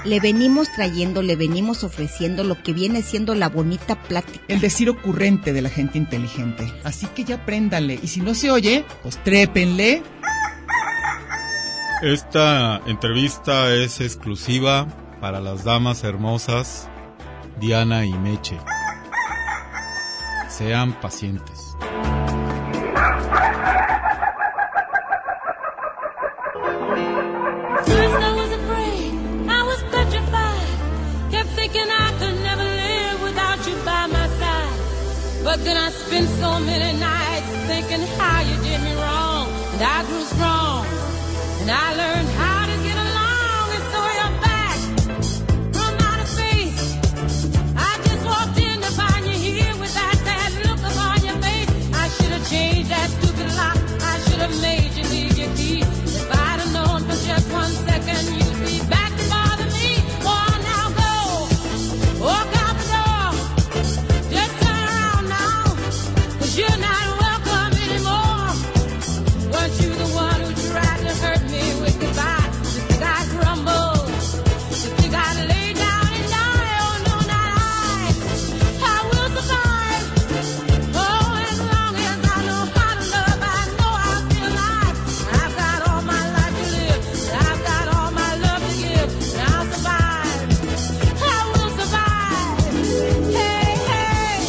le venimos trayendo, le venimos ofreciendo lo que viene siendo la bonita plática. El decir ocurrente de la gente inteligente. Así que ya apréndanle. Y si no se oye, pues trépenle. Esta entrevista es exclusiva para las damas hermosas Diana y Meche. Sean pacientes. But then I spent so many nights thinking how you did me wrong, and I grew strong, and I learned how to get along, and so you're back from outer space. I just walked in to find you here with that sad look upon your face. I should have changed that stupid lock, I should have made you leave your key. If I'd have known for just 1 second you'd be back to bother me. Oh, now go, walk out the door, just turn around now, 'cause you're not welcome anymore. Weren't you the one who tried to hurt me with goodbye? You think I'd crumble? You think I'd lay down and die? Oh no, not I will survive. Oh, as long as I know how to love, I know I'll be alive. I've got all my life to live, and I've got all my love to give, and I'll survive. I will survive. Hey, hey.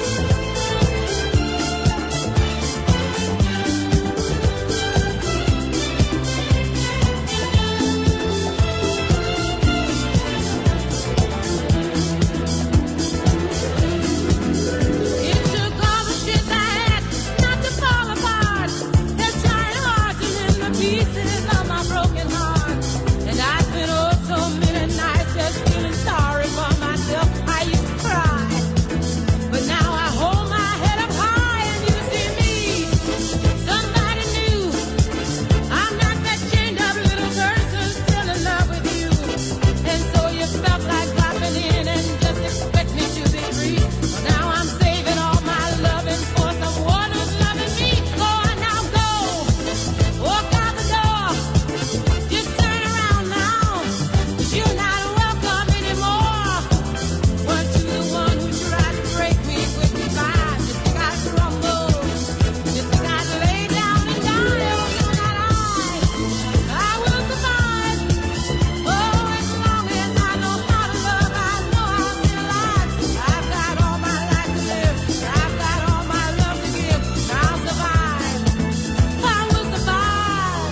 It took all the shit I had not to fall apart. They're trying hard to mend the pieces of my broken heart. And I spent oh so many nights just feeling sorry for myself. I used to cry, but now I hold my head up high and you see me, somebody new. I'm not that chained up little person still in love with you. And so you felt like dropping in and just expect me to be free. Well, now I'm saving all my loving for someone who's loving me. Go on now, go, walk out the door, just turn around now, 'cause you're not welcome anymore. Weren't you the one who tried to break me with goodbye? You think I'd crumble? You think I'd lay down and die? Oh no, not I will survive. Oh, as long as I know how to love, I know I'll be alive. I've got all my life to live, I've got all my love to give, I'll survive. I will survive.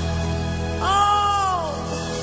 Oh,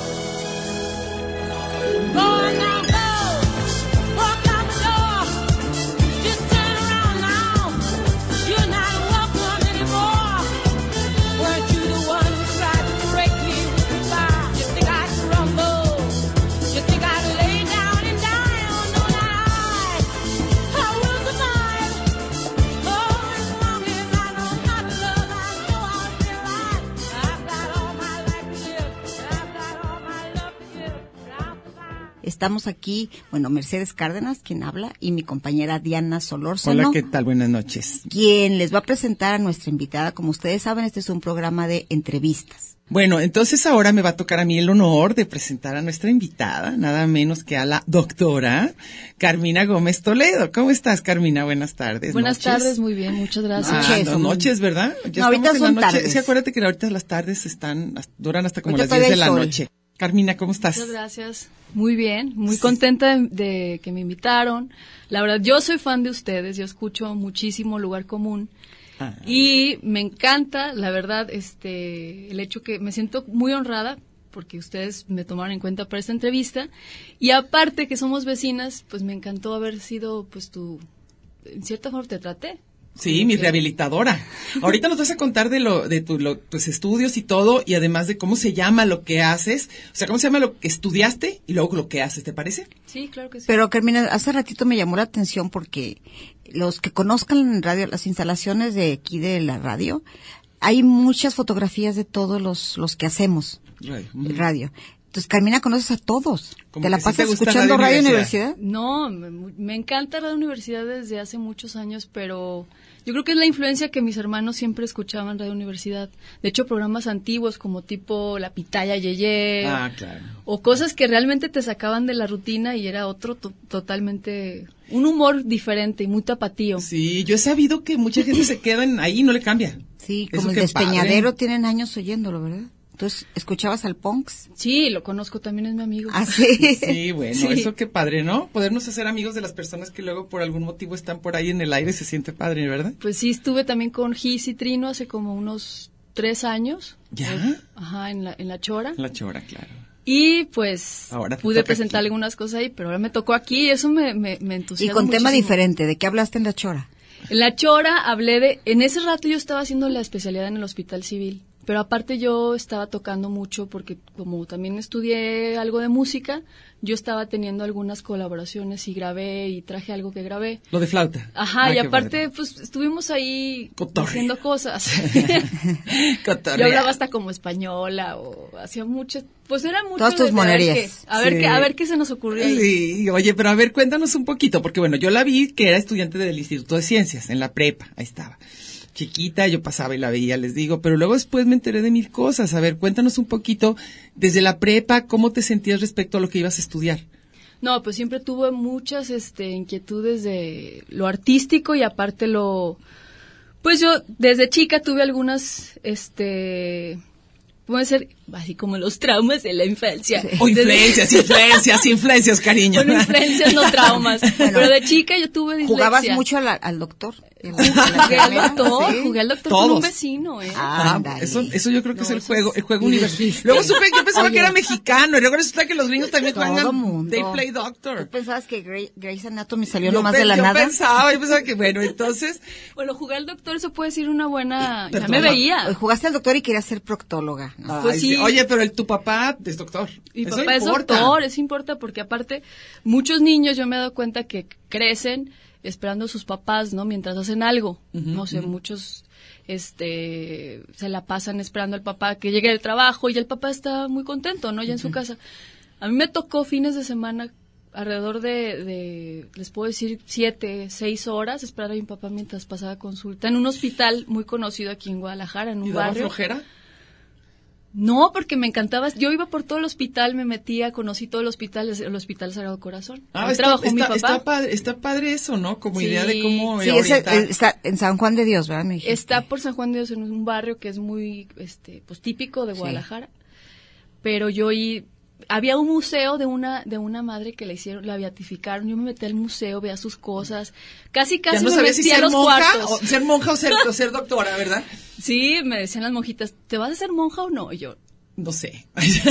go on now, go, walk out the door, just turn around now, 'cause you're not welcome anymore. Weren't you the one who tried to break me with goodbye? You think I'd crumble? You think I'd lay down and die? Oh no, not I will survive. Oh, as long as I know how to love, I know I'll be alive. I've got all my life to live, I've got all my love to give, I'll survive. Estamos aquí, bueno, Mercedes Cárdenas, quien habla, y mi compañera Diana Solórzano, Hola, ¿qué tal? Buenas noches. quien les va a presentar a nuestra invitada. Como ustedes saben, este es un programa de entrevistas. Bueno, entonces ahora me va a tocar a mí el honor de presentar a nuestra invitada, nada menos que a la doctora Carmina Gómez Toledo. ¿Cómo estás, Carmina? Buenas tardes. Buenas noches. tardes, muy bien, muchas gracias. Noches, no, somos- noches, ¿verdad? Ya No, ahorita estamos en son la noche. tardes. Sí, acuérdate que ahorita las tardes duran hasta como Ahorita las 10 de todavía la hay sol. noche. Carmina, ¿cómo estás? Muchas gracias. Muy bien, muy contenta de que me invitaron. La verdad, yo soy fan de ustedes, yo escucho muchísimo Lugar Común. Ah. Y me encanta, la verdad, el hecho que me siento muy honrada porque ustedes me tomaron en cuenta para esta entrevista. Y aparte que somos vecinas, pues me encantó haber sido, pues en cierta forma te traté. Sí, mi rehabilitadora. Ahorita nos vas a contar de tus estudios y todo, y además de cómo se llama lo que haces, o sea, cómo se llama lo que estudiaste y luego lo que haces, ¿te parece? Sí, claro que sí. Pero Carmina, hace ratito me llamó la atención porque los que conozcan en radio, las instalaciones de aquí de la radio, hay muchas fotografías de todos los que hacemos radio. Entonces, Carmina, conoces a todos. Como ¿Te la que sí pasas te gusta escuchando Radio Radio Universidad. Universidad? No, me encanta la universidad desde hace muchos años, pero Yo creo que es la influencia que mis hermanos siempre escuchaban en Radio Universidad. De hecho, programas antiguos como tipo La Pitaya Yeye. Ah, claro. O cosas que realmente te sacaban de la rutina y era otro totalmente... Un humor diferente y muy tapatío. Sí, yo he sabido que mucha gente se queda ahí y no le cambia. Sí, Eso como el qué Despeñadero padre. tienen años oyéndolo, ¿verdad? Entonces, ¿escuchabas al Punks? Sí, lo conozco, también es mi amigo. Ah, sí. Sí, bueno, Sí. eso qué padre, ¿no? Podernos hacer amigos de las personas que luego por algún motivo están por ahí en el aire, se siente padre, ¿verdad? Pues sí, estuve también con Gis y Trino hace como unos 3 años. ¿Ya? Ajá, en la Chora. La Chora, claro. Y pues Ahora te pude toca presentar aquí. algunas cosas ahí, pero ahora me tocó aquí y eso me entusiasma Y con tema muchísimo. diferente. ¿De qué hablaste en La Chora? En La Chora en ese rato yo estaba haciendo la especialidad en el Hospital Civil, pero aparte yo estaba tocando mucho porque como también estudié algo de música, yo estaba teniendo algunas colaboraciones y grabé y traje algo que grabé. Lo de flauta. Ajá, Ah, y qué aparte padre. pues estuvimos ahí Cotorreo. haciendo cosas. Cotorrea. Yo hablaba hasta como española o hacía muchas, pues era mucho Todas tus de ver monerías. qué- a ver Sí. qué, a ver qué se nos ocurrió ahí. Sí, oye, pero a ver, cuéntanos un poquito, porque bueno, yo la vi que era estudiante del Instituto de Ciencias, en la prepa, ahí estaba. Chiquita, yo pasaba y la veía, les digo, pero luego después me enteré de 1000 cosas. A ver, cuéntanos un poquito, desde la prepa, ¿cómo te sentías respecto a lo que ibas a estudiar? No, pues siempre tuve muchas inquietudes de lo artístico y aparte pues yo desde chica tuve algunas pueden ser así como los traumas de la infancia. O influencias, cariño. Bueno, influencias, no traumas. Pero de chica yo tuve dislexia. ¿Jugabas mucho al doctor? Jugué al doctor, Sí. jugué al doctor Todos. con un vecino, Ah, Ah, ándale. eso yo creo que No, es el eso juego y universal. dijiste. Luego supe, yo pensaba Oye. que era mexicano, y luego resulta que los gringos también Todo juegan mundo. They Play ¿Tú Doctor. pensabas que Grey's Anatomy salió Yo nomás pe- de la yo nada? Yo pensaba que, bueno, entonces, Bueno, jugué al doctor, eso puede ser una buena... Ya Perdona. me veía. Jugaste al doctor y querías ser proctóloga, ¿no? Pues ay, sí. Oye, pero tu papá es doctor. Mi Eso papá importa. es doctor, eso importa porque aparte muchos niños yo me he dado cuenta que crecen esperando a sus papás, ¿no? Mientras hacen algo. No sé, muchos se la pasan esperando al papá que llegue del trabajo y el papá está muy contento, ¿no? Ya en su casa. A mí me tocó fines de semana alrededor de les puedo decir 7, 6 horas esperar a mi papá mientras pasaba consulta en un hospital muy conocido aquí en Guadalajara, en ¿Y un daba barrio. flojera? No, porque me encantaba. Yo iba por todo el hospital, me metía, conocí todo el Hospital Sagrado Corazón. Ahí trabajó mi papá. Está padre eso, ¿no? Como Sí. idea de cómo Sí, orientar. está en San Juan de Dios, ¿verdad? Me dijiste. Está por San Juan de Dios en un barrio que es muy pues típico de Guadalajara. Pero había un museo de una madre que la beatificaron. Yo me metí al museo, veía sus cosas. Casi Ya no me sabía si metí a ser los monja, cuartos. o ser monja o ser doctora, ¿verdad? Sí, me decían las monjitas, ¿te vas a hacer monja o no? Y yo No sé.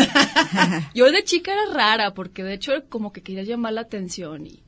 Yo de chica era rara, porque de hecho como que quería llamar la atención y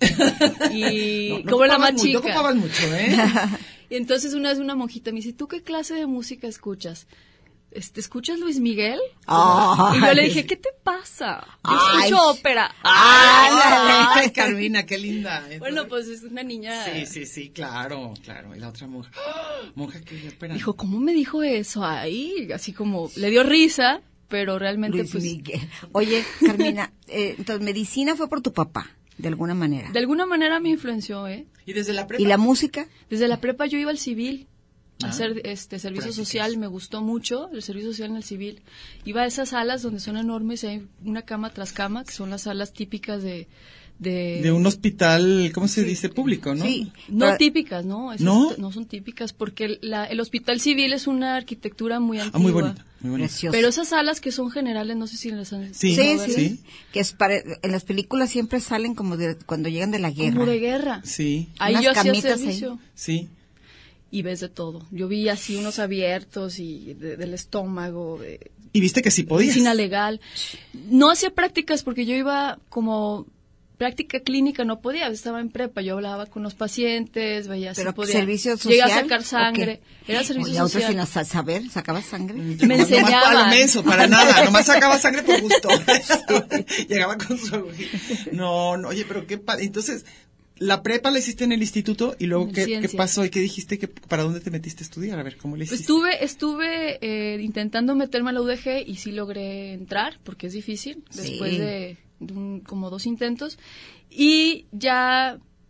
No como la ocupabas más mucho, chica. No ocupabas mucho, ¿eh? Y entonces una vez una monjita me dice, ¿tú qué clase de música escuchas? ¿Escuchas Luis Miguel? Ay. Y yo le dije, ¿qué te pasa? Yo Ay. escucho ópera. Ay, Carmina, qué linda. Bueno, pues es una niña. Sí, claro. Y la otra monja. Monja que espera. Dijo, ¿cómo me dijo eso? Ay, así como le dio risa, pero realmente Luis pues Miguel. Oye, Carmina, entonces medicina fue por tu papá, de alguna manera. de alguna manera me influenció, ¿eh? ¿Y desde la prepa? ¿Y la música? Desde la prepa yo iba al civil a hacer servicio prácticas. social, me gustó mucho el servicio social en el civil. Iba a esas salas donde son enormes y hay una cama tras cama, que son las salas típicas de un hospital, ¿cómo se dice? Público, ¿no? Sí. no Pero- típicas, ¿no? Esas ¿No? no son típicas porque el hospital civil es una arquitectura muy antigua. Ah, muy bonita, muy bonita. Precioso. Pero esas salas que son generales, no sé si les han... Sí, Sí, ¿no? sí, que es en las películas siempre salen como cuando llegan de la guerra. Como de guerra. Sí, Ahí Unas yo hacía camitas servicio. sí. Y ves de todo. Yo vi así unos abiertos y del estómago, de Y viste que sí podías. medicina legal. No hacía prácticas porque yo iba como práctica clínica, no podía, estaba en prepa, yo hablaba con los pacientes, veía si Pero podía. servicio social. Llegué a sacar ¿o sangre, qué? era servicio Y a otros social. sin saber, sacabas sangre. Me Nomás enseñaban. para lo menso, para nada, nomás sacaba sangre por gusto. Llegaba con su agujita. No, oye, pero qué padre. Entonces, la prepa la hiciste en el instituto y luego En ¿qué ciencias. pasó? ¿Y qué dijiste? ¿Para dónde te metiste a estudiar? A ver, ¿cómo le Pues hiciste? estuve intentando meterme a la UDG y sí logré entrar, porque es difícil, Sí. después de como 2 intentos. Y ya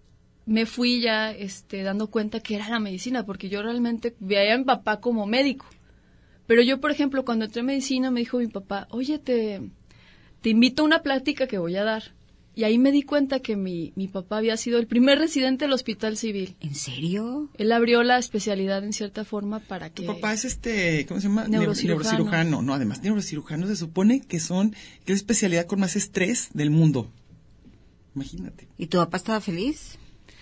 me fui ya dando cuenta que era la medicina, porque yo realmente veía a mi papá como médico. Pero yo, por ejemplo, cuando entré en medicina, me dijo mi papá, oye, te invito a una plática que voy a dar. Y ahí me di cuenta que mi papá había sido el primer residente del Hospital Civil. ¿En serio? Él abrió la especialidad en cierta forma para que... Tu papá es ¿cómo se llama? Neurocirujano. No, además, neurocirujanos se supone que es la especialidad con más estrés del mundo. Imagínate. ¿Y tu papá estaba feliz?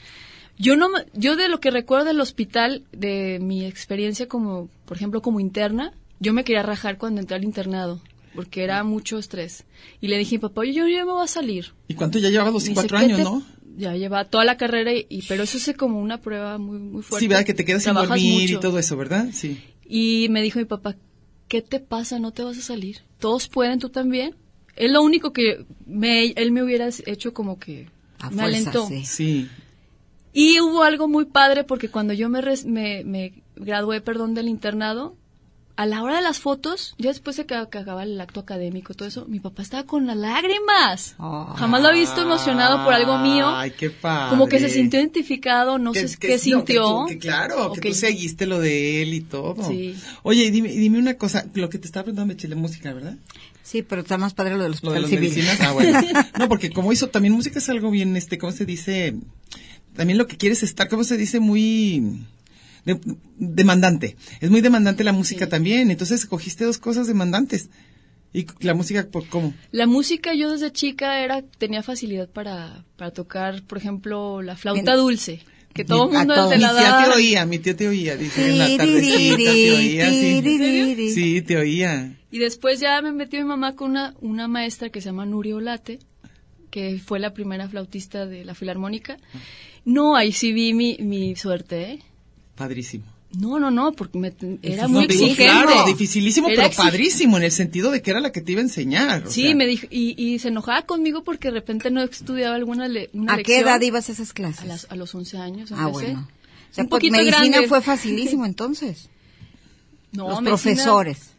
Yo de lo que recuerdo del hospital, de mi experiencia como, por ejemplo, como interna, yo me quería rajar cuando entré al internado, porque era mucho estrés. Y le dije a mi papá, oye, yo ya me voy a salir. ¿Y cuánto ya llevaba? 4 años, ¿no? Ya lleva toda la carrera, pero eso es como una prueba muy, muy fuerte. Sí, ¿verdad? Que te quedas sin dormir mucho. Y todo eso, ¿verdad? Sí. Y me dijo mi papá, ¿qué te pasa? ¿No te vas a salir? ¿Todos pueden? ¿Tú también? Es lo único que él me hubiera hecho como que a me fuerza, alentó. Sí. Y hubo algo muy padre porque cuando yo me gradué, del internado, a la hora de las fotos, ya después de que acababa el acto académico, todo eso, mi papá estaba con las lágrimas. Oh. Jamás lo he visto emocionado por algo mío. Ay, qué padre. Como que se sintió identificado, no sé qué sintió. Claro, que tú seguiste lo de él y todo. Sí. Oye, dime una cosa, lo que te estaba preguntando, me música, ¿verdad? Sí, pero está más padre lo del Hospital los Civil. Medicinas. Ah, bueno. No, porque como hizo también música es algo bien, ¿cómo se dice? También lo que quieres estar, ¿cómo se dice? Muy demandante. Es muy demandante la música también. Entonces cogiste 2 cosas demandantes. ¿Y la música cómo? La música yo desde chica tenía facilidad para tocar, por ejemplo, la flauta dulce. Que todo el mundo te la da. Mi tía te oía, dice en la tardecita, te oía, sí. Sí, te oía. Y después ya me metió mi mamá con una maestra que se llama Nuria Olate, que fue la primera flautista de la Filarmónica. No, ahí sí vi mi suerte, ¿eh? Padrísimo. No, porque era muy exigente. Claro, dificilísimo, pero padrísimo, en el sentido de que era la que te iba a enseñar. Sí, me dijo, y se enojaba conmigo porque de repente no estudiaba una lección. ¿A qué edad ibas a esas clases? A los 11 años empecé. Ah, bueno. O sea, un poquito medicina grande. Fue facilísimo entonces. No, los medicina, profesores.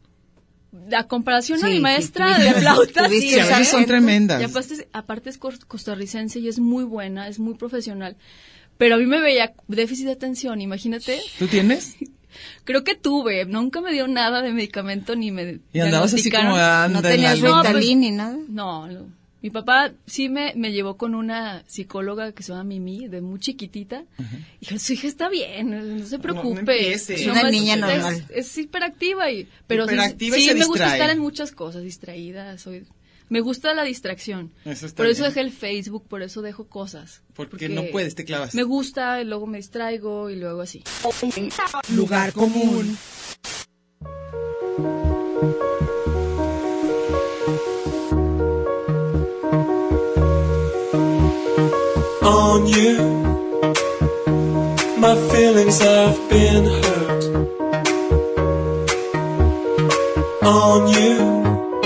La comparación a mi maestra de flauta, sí, a veces son tremendas. Y aparte es costarricense y es muy buena, es muy profesional. Pero a mí me veía déficit de atención, imagínate. ¿Tú tienes? Creo que tuve, nunca me dio nada de medicamento ni me ¿Y andabas así como no tenías Ritalin ni nada? No, mi papá sí me llevó con una psicóloga que se llama Mimi, de muy chiquitita. Y dijo, su hija está bien, no se preocupe. Es una niña normal. Es hiperactiva, pero hiperactiva sí y se me gusta distrae. estar en muchas cosas, distraída, me gusta la distracción. Por eso dejé el Facebook, por eso dejo cosas. Porque no puedes, te clavas. Me gusta, y luego me distraigo, y luego así. Lugar común. On you, my feelings have been hurt. On you,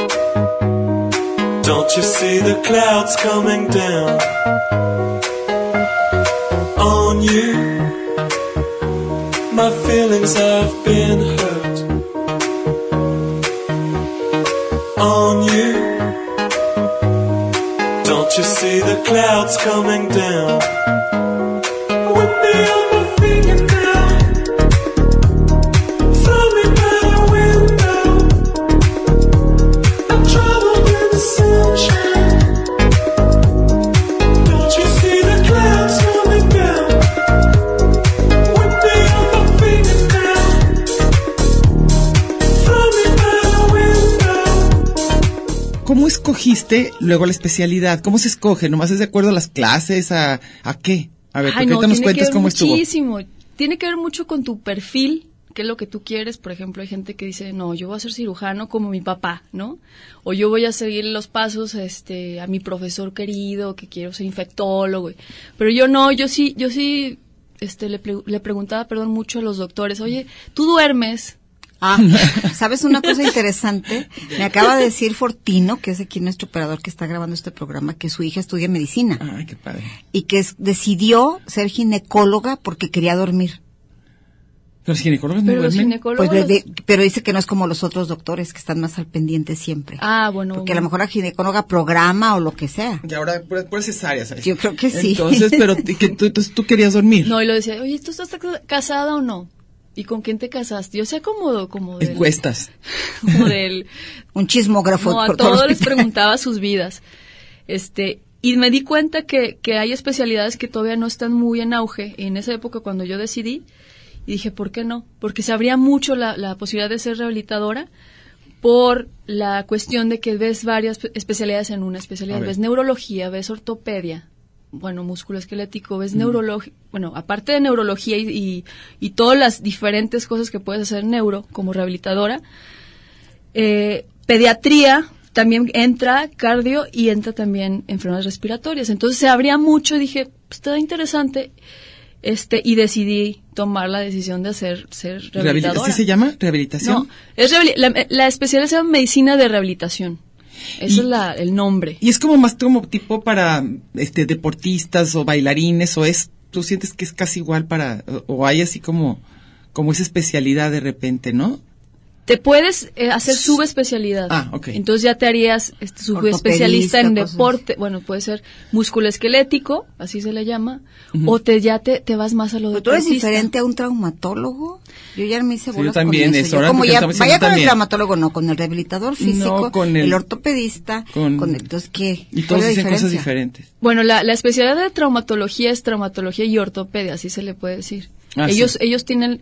don't you see the clouds coming down? On you, my feelings have been hurt. On you, don't you see the clouds coming down? Whip me on my finger now, throw me by the window. I'm troubled in the sunshine. Don't you see the clouds coming down? Whip me on my finger now, throw me by the window. ¿Cómo escogiste luego la especialidad? ¿Cómo se escoge? ¿Nomás es de acuerdo a las clases? ¿A qué? A ver, porque ahorita nos cuentas cómo estuvo. Muchísimo. Tiene que ver mucho con tu perfil, qué es lo que tú quieres. Por ejemplo, hay gente que dice, no, yo voy a ser cirujano como mi papá, ¿no? O yo voy a seguir los pasos a mi profesor querido, que quiero ser infectólogo. Pero yo no, yo sí le preguntaba, mucho a los doctores, oye, ¿tú duermes? Ah, ¿sabes una cosa interesante? Me acaba de decir Fortino, que es aquí nuestro operador que está grabando este programa, que su hija estudia medicina. Ay, qué padre. Y que decidió ser ginecóloga porque quería dormir. Los ginecólogos no Pero los duermen. ginecólogos... Pues pero dice que no es como los otros doctores que están más al pendiente siempre. Bueno. Porque a lo mejor la ginecóloga programa o lo que sea. Y ahora puras cesáreas, ¿sabes? Yo creo que sí. Entonces, pero entonces tú querías dormir. No, y lo decía, oye, ¿tú estás casada o no? ¿Y con quién te casaste? Yo sé como del... Encuestas. Como del... Un chismógrafo. No, a por todo el todos les hospital. preguntaba sus vidas. Y me di cuenta que hay especialidades que todavía no están muy en auge. Y en esa época cuando yo decidí, y dije, ¿por qué no? Porque se abría mucho la posibilidad de ser rehabilitadora por la cuestión de que ves varias especialidades en una especialidad. Ves neurología, ves ortopedia, musculoesquelético, ves neurología, aparte de neurología y todas las diferentes cosas que puedes hacer como rehabilitadora, pediatría, también entra cardio y entra también enfermedades respiratorias. Entonces se abría mucho y dije, pues está interesante, y decidí tomar la decisión de ser rehabilitadora. ¿Así se llama? ¿Rehabilitación? No, es la especialidad se llama medicina de rehabilitación. Ese es el nombre. Y es como más como tipo para deportistas o bailarines, o tú sientes que es casi igual o hay así como esa especialidad de repente, ¿no? Te puedes hacer subespecialidad. Ok. Entonces ya te harías subespecialista en deporte. Bueno, puede ser musculoesquelético, así se le llama, o te vas más a lo ¿Pero tú eres deportista. diferente a un traumatólogo? Yo ya me hice bolas yo también, con eso. ahora Yo como porque ya estamos vaya diciendo con el también. traumatólogo, no, con el rehabilitador físico, No, con el ortopedista, entonces, ¿qué? Y ¿Cuál todos es la dicen cosas diferencia? diferentes. Bueno, la especialidad de traumatología es traumatología y ortopedia, así se le puede decir. Ellos tienen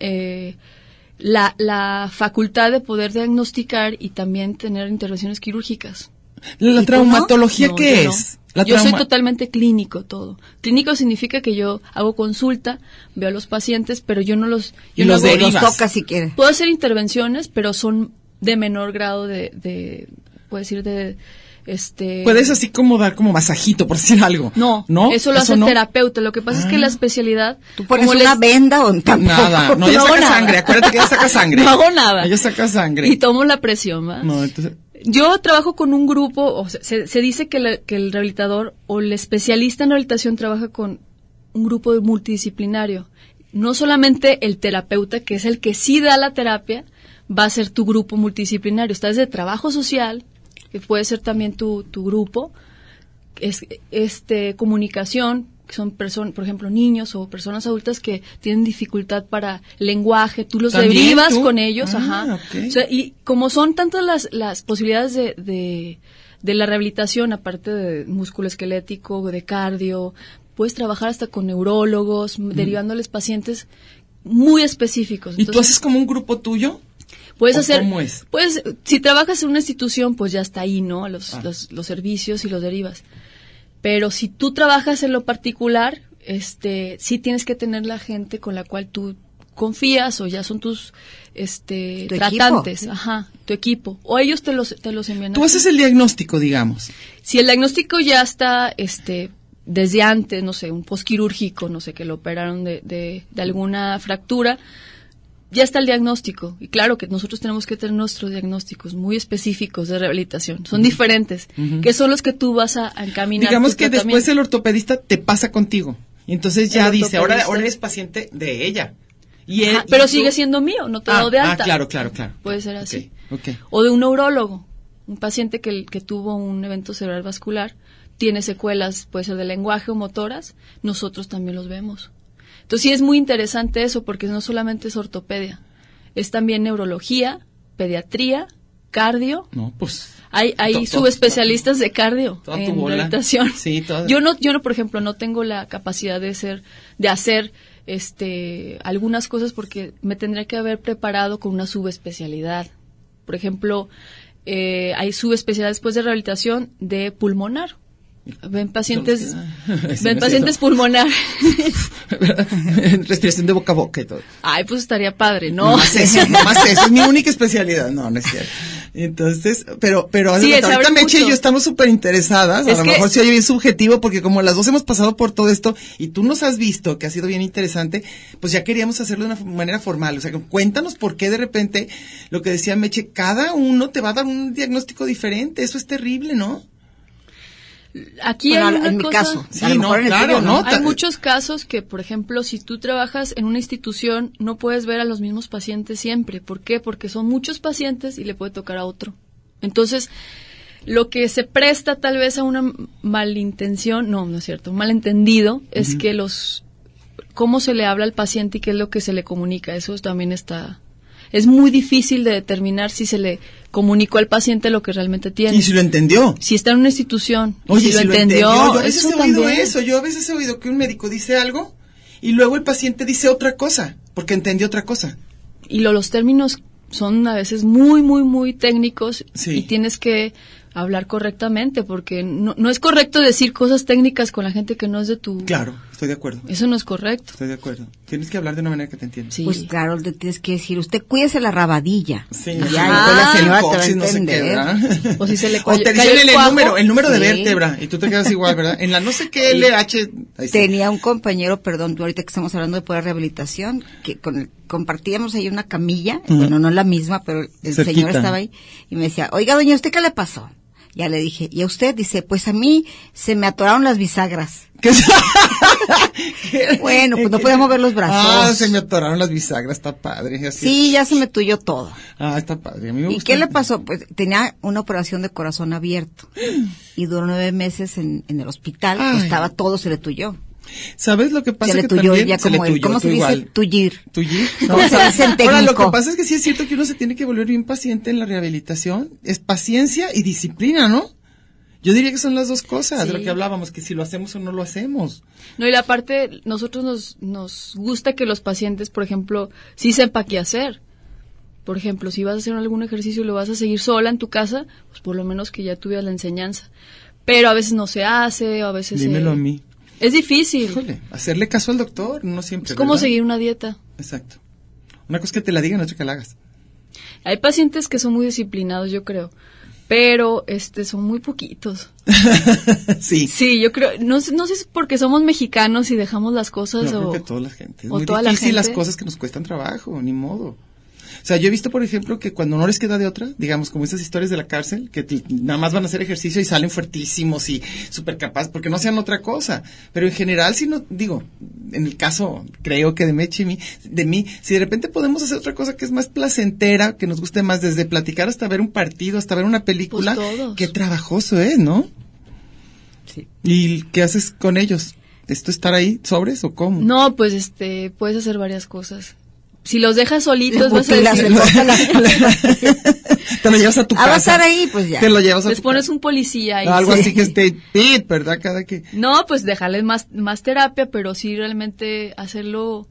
la facultad de poder diagnosticar y también tener intervenciones quirúrgicas. ¿La traumatología no? qué No, es? yo soy totalmente clínico todo. Clínico significa que yo hago consulta, veo a los pacientes, pero yo no los... Y los Los toca si quiere. Puedo hacer intervenciones, pero son de menor grado puedo decir Puedes así como dar como masajito, por decir algo. No, eso lo hace el terapeuta. Lo que pasa es que la especialidad... ¿Tú pones una venda o tampoco? Nada, no, ella No hago saca nada. sangre, acuérdate que ella saca sangre. No hago nada. Ella saca sangre. Y tomo la presión, ¿va? No, entonces... Yo trabajo con un grupo, o sea, se dice que el rehabilitador o el especialista en rehabilitación trabaja con un grupo multidisciplinario. No solamente el terapeuta, que es el que sí da la terapia, va a ser tu grupo multidisciplinario. Está desde trabajo social, que puede ser también tu grupo, comunicación, que son personas, por ejemplo, niños o personas adultas que tienen dificultad para lenguaje, tú los derivas con ellos, Okay. O sea, y como son tantas las posibilidades de la rehabilitación, aparte de musculoesquelético, de cardio, puedes trabajar hasta con neurólogos, derivándoles pacientes muy específicos. ¿Y tú haces como un grupo tuyo? Puedes hacer, ¿cómo es? pues, si trabajas en una institución, pues ya está ahí, ¿no? Los servicios y los derivas. Pero si tú trabajas en lo particular, sí tienes que tener la gente con la cual tú confías o ya son tus tratantes, equipo. Tu equipo. O ellos te los envían. Tú haces el diagnóstico, digamos. Si el diagnóstico ya está desde antes, no sé, un posquirúrgico, no sé, que lo operaron de alguna fractura, ya está el diagnóstico. Y claro que nosotros tenemos que tener nuestros diagnósticos muy específicos de rehabilitación. Son diferentes, que son los que tú vas a encaminar. Digamos que después el ortopedista te pasa contigo. Y entonces ya dice, ahora eres paciente de ella. Pero sigue siendo mío, no te doy de alta. Claro. Puede ser así. Okay. O de un neurólogo. Un paciente que tuvo un evento cerebral vascular, tiene secuelas, puede ser de lenguaje o motoras, nosotros también los vemos. Entonces sí es muy interesante eso, porque no solamente es ortopedia, es también neurología, pediatría, cardio. No, pues... Hay subespecialistas de cardio en rehabilitación. Sí, Yo no, por ejemplo, no tengo la capacidad de hacer algunas cosas porque me tendría que haber preparado con una subespecialidad. Por ejemplo, hay subespecialidades después de rehabilitación de pulmonar. Ven pacientes pulmonar. Respiración de boca a boca y todo. Ay, pues estaría padre, ¿no? Más eso, es mi única especialidad. No es cierto. Entonces, pero sí, ahorita Meche y yo estamos súper interesadas. A lo mejor se oye bien subjetivo, porque como las dos hemos pasado por todo esto y tú nos has visto que ha sido bien interesante, pues ya queríamos hacerlo de una manera formal. O sea, cuéntanos por qué de repente, lo que decía Meche, cada uno te va a dar un diagnóstico diferente. Eso es terrible, ¿no? Aquí Bueno, hay una en mi cosa- caso. Sí, a lo mejor no, en el claro, tuyo ¿no? Hay muchos casos que, por ejemplo, si tú trabajas en una institución, no puedes ver a los mismos pacientes siempre. ¿Por qué? Porque son muchos pacientes y le puede tocar a otro. Entonces, lo que se presta tal vez a una malintención, no es cierto, un malentendido, es que cómo se le habla al paciente y qué es lo que se le comunica. Eso también es muy difícil de determinar si se le comunicó al paciente lo que realmente tiene. Y si lo entendió. Si está en una institución, y Oye, si lo entendió, yo a veces eso he oído también. eso. Yo a veces he oído que un médico dice algo y luego el paciente dice otra cosa, porque entendió otra cosa. Y los términos son a veces muy, muy, muy técnicos Sí. y tienes que hablar correctamente porque no es correcto decir cosas técnicas con la gente que no es de tu... Claro, estoy de acuerdo. Eso no es correcto. Estoy de acuerdo. Tienes que hablar de una manera que te entienda. Sí. Pues claro, le tienes que decir, usted cuídese la rabadilla. Sí, Y ajá. ya, después la señora te va a Coxis, no sé qué, entender. ¿verdad? O si se le O te cayó dicen el cuajo. el número de Sí. vértebra y tú te quedas igual, ¿verdad? En la no sé qué LH. Ahí sí. Tenía un compañero, perdón, ahorita que estamos hablando de pura rehabilitación, que compartíamos ahí una camilla, bueno, no la misma, pero el Cerquita. señor estaba ahí y me decía, oiga, doña, ¿usted qué le pasó? Ya le dije, ¿y a usted? Dice, pues a mí se me atoraron las bisagras. Bueno, pues no podía mover los brazos. Ah, se me atoraron las bisagras, está padre. Así Sí, ya se me tuyó todo. Ah, está padre. A mí me ¿Y gusta. qué le pasó? Pues tenía una operación de corazón abierto y duró 9 meses en el hospital. Ay. Pues estaba todo, se le tuyó. ¿Sabes lo que pasa? Se le que tuyó también ya se le como el, tuyó, ¿cómo tú se dice? igual. Tullir. ¿Tullir? No, se dice en Ahora, lo técnico. que pasa es que sí es cierto que uno se tiene que volver bien paciente en la rehabilitación. Es paciencia y disciplina, ¿no? Yo diría que son las dos cosas de lo Sí. que hablábamos, que si lo hacemos o no lo hacemos. No, y la parte, nosotros nos gusta que los pacientes, por ejemplo, sí sepan qué hacer. Por ejemplo, si vas a hacer algún ejercicio y lo vas a seguir sola en tu casa, pues por lo menos que ya tuvieras la enseñanza. Pero a veces no se hace, o a veces... Dímelo a mí. Es difícil. Híjole, hacerle caso al doctor, no siempre. Es como ¿verdad? seguir una dieta. Exacto. Una cosa es que te la digan, otra que la hagas. Hay pacientes que son muy disciplinados, yo creo, pero son muy poquitos. Sí. Sí, yo creo, no sé si es porque somos mexicanos y dejamos las cosas No, o creo que toda la gente. Es o muy toda la difícil las gente. cosas que nos cuestan trabajo, ni modo. O sea, yo he visto, por ejemplo, que cuando no les queda de otra, digamos, como esas historias de la cárcel, que nada más van a hacer ejercicio y salen fuertísimos y súper capaces, porque no hacían otra cosa. Pero en general, si no, digo, en el caso, creo que de Meche y de mí, si de repente podemos hacer otra cosa que es más placentera, que nos guste más, desde platicar hasta ver un partido, hasta ver una película, Pues todos. qué trabajoso es, ¿no? Sí. ¿Y qué haces con ellos? ¿Esto estar ahí sobres o cómo? No, pues puedes hacer varias cosas. Si los dejas solitos, Les vas a mutilas, decir, le cortas las- Te lo llevas a tu Ah, va a casa. estar ahí, pues ya. Te lo llevas a les tu pones casa. un policía y Algo sí. así que esté pit, ¿verdad? Cada que... No, pues dejarles más terapia, pero sí realmente hacerlo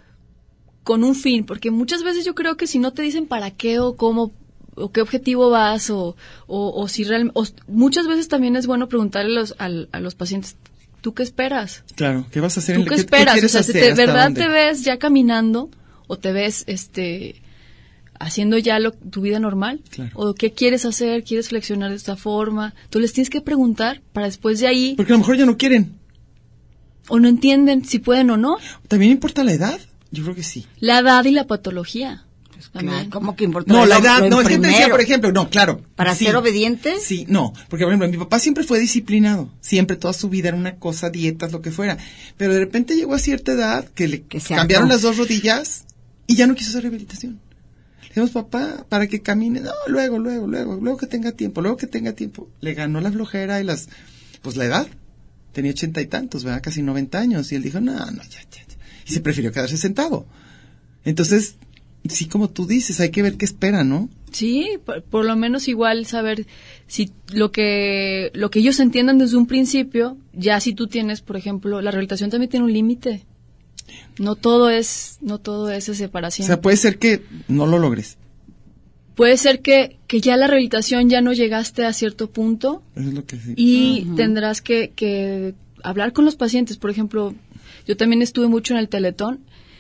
con un fin, porque muchas veces yo creo que si no te dicen para qué o cómo o qué objetivo vas o si realmente, muchas veces también es bueno preguntarle a los pacientes, ¿tú qué esperas? Claro, ¿qué vas a hacer? ¿Tú qué esperas? quieres O sea, hacer? ¿de ¿Hasta verdad dónde? te ves ya caminando o te ves haciendo ya tu vida normal? Claro. ¿O qué quieres hacer? ¿Quieres flexionar de esta forma? Tú les tienes que preguntar para después de ahí, Porque a lo mejor ya no quieren. o no entienden si pueden o no. ¿También importa la edad? Yo creo que sí. La edad y la patología. Claro, También. ¿cómo que importa? No, la Lo- edad, lo no, es que te decía, primero. por ejemplo, no, claro. ¿Para sí. ser obediente? Sí, no, porque por ejemplo, mi papá siempre fue disciplinado, siempre, toda su vida era una cosa, dietas, lo que fuera, pero de repente llegó a cierta edad que le Que se cambiaron hartó. las 2 rodillas y ya no quiso hacer rehabilitación. Le dijimos, papá, para que camine, no, luego que tenga tiempo, Le ganó la flojera y pues la edad, tenía 80 y tantos, ¿verdad? Casi 90 años, y él dijo, no, ya. Y se prefirió quedarse sentado. Entonces, sí, como tú dices, hay que ver qué espera, ¿no? Sí, por lo menos igual saber si lo que ellos entiendan desde un principio, ya si tú tienes, por ejemplo, la rehabilitación también tiene un límite. No todo es esa O separación. sea, puede ser que no lo logres. Puede ser que ya la rehabilitación ya no llegaste a cierto punto Eso es lo que sí. y tendrás que hablar con los pacientes. Por ejemplo, yo también estuve mucho en el Teletón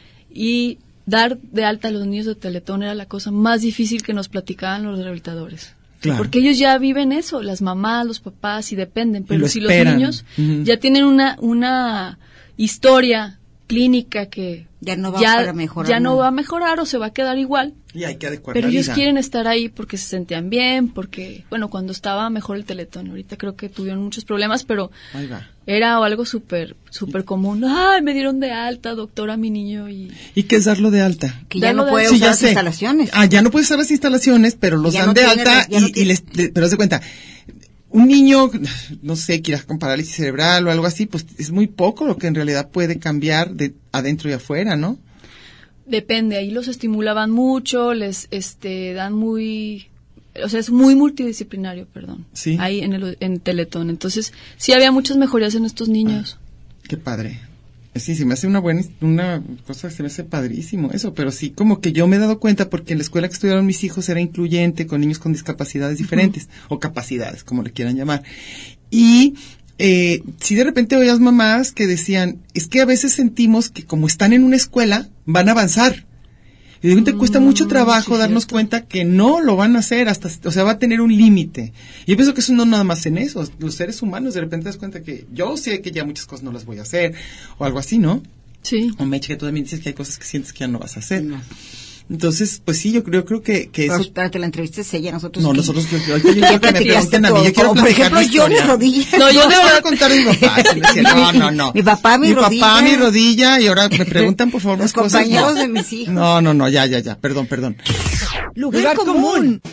y dar de alta a los niños de Teletón era la cosa más difícil que nos platicaban los rehabilitadores. Claro. Porque ellos ya viven eso, las mamás, los papás, y dependen. Pero lo si esperan. los niños Ujú. ya tienen una historia clínica que Ya no va para mejorar. Ya no va a mejorar o se va a quedar igual. Y hay que adecuar Pero la ellos vida. quieren estar ahí porque se sentían bien, porque, bueno, cuando estaba mejor el Teletón, ahorita creo que tuvieron muchos problemas, pero Ahí va. era algo súper común. Ay, me dieron de alta, doctora, mi niño, y ¿Y qué es darlo de alta? Que ya Darlo no de- puede Sí, usar ya las sé. instalaciones. Ya no puedes usar las instalaciones, pero los Ya dan no de tiene- alta ya no y tiene- pero haz de cuenta, un niño, no sé, quizás con parálisis cerebral o algo así, pues es muy poco lo que en realidad puede cambiar de adentro y afuera, ¿no? depende, ahí los estimulaban mucho, les dan muy, o sea, es muy multidisciplinario, perdón. Sí. Ahí en Teletón. Entonces, sí había muchas mejorías en estos niños. Qué padre. Sí, se me hace una cosa, se me hace padrísimo eso, pero sí, como que yo me he dado cuenta porque en la escuela que estudiaron mis hijos era incluyente con niños con discapacidades diferentes, o capacidades, como le quieran llamar. Y sí de repente oías mamás que decían, es que a veces sentimos que como están en una escuela, van a avanzar. Y de repente cuesta mucho trabajo sí, darnos cierto. cuenta que no lo van a hacer o sea, va a tener un límite. Y yo pienso que eso no nada más en eso. Los seres humanos de repente te das cuenta que yo sé que ya muchas cosas no las voy a hacer, o algo así, ¿no? Sí. O Meche, que tú también dices que hay cosas que sientes que ya no vas a hacer. No. Entonces, pues sí, yo creo que Pero eso... espérate, la entrevista es ella, nosotros. No, ¿qué? nosotros, ahorita yo quiero que me pregunten a mí, yo quiero Como, por platicar ejemplo, mi yo mi historia. rodilla. No, yo No, de voy a verdad, contar mi papá. sí, no es cierto. No. Mi papá, mi rodilla. papá, mi rodilla, y ahora me preguntan, por favor, Los más cosas. compañeros No. de mis hijos. No, ya, perdón. Lugar común.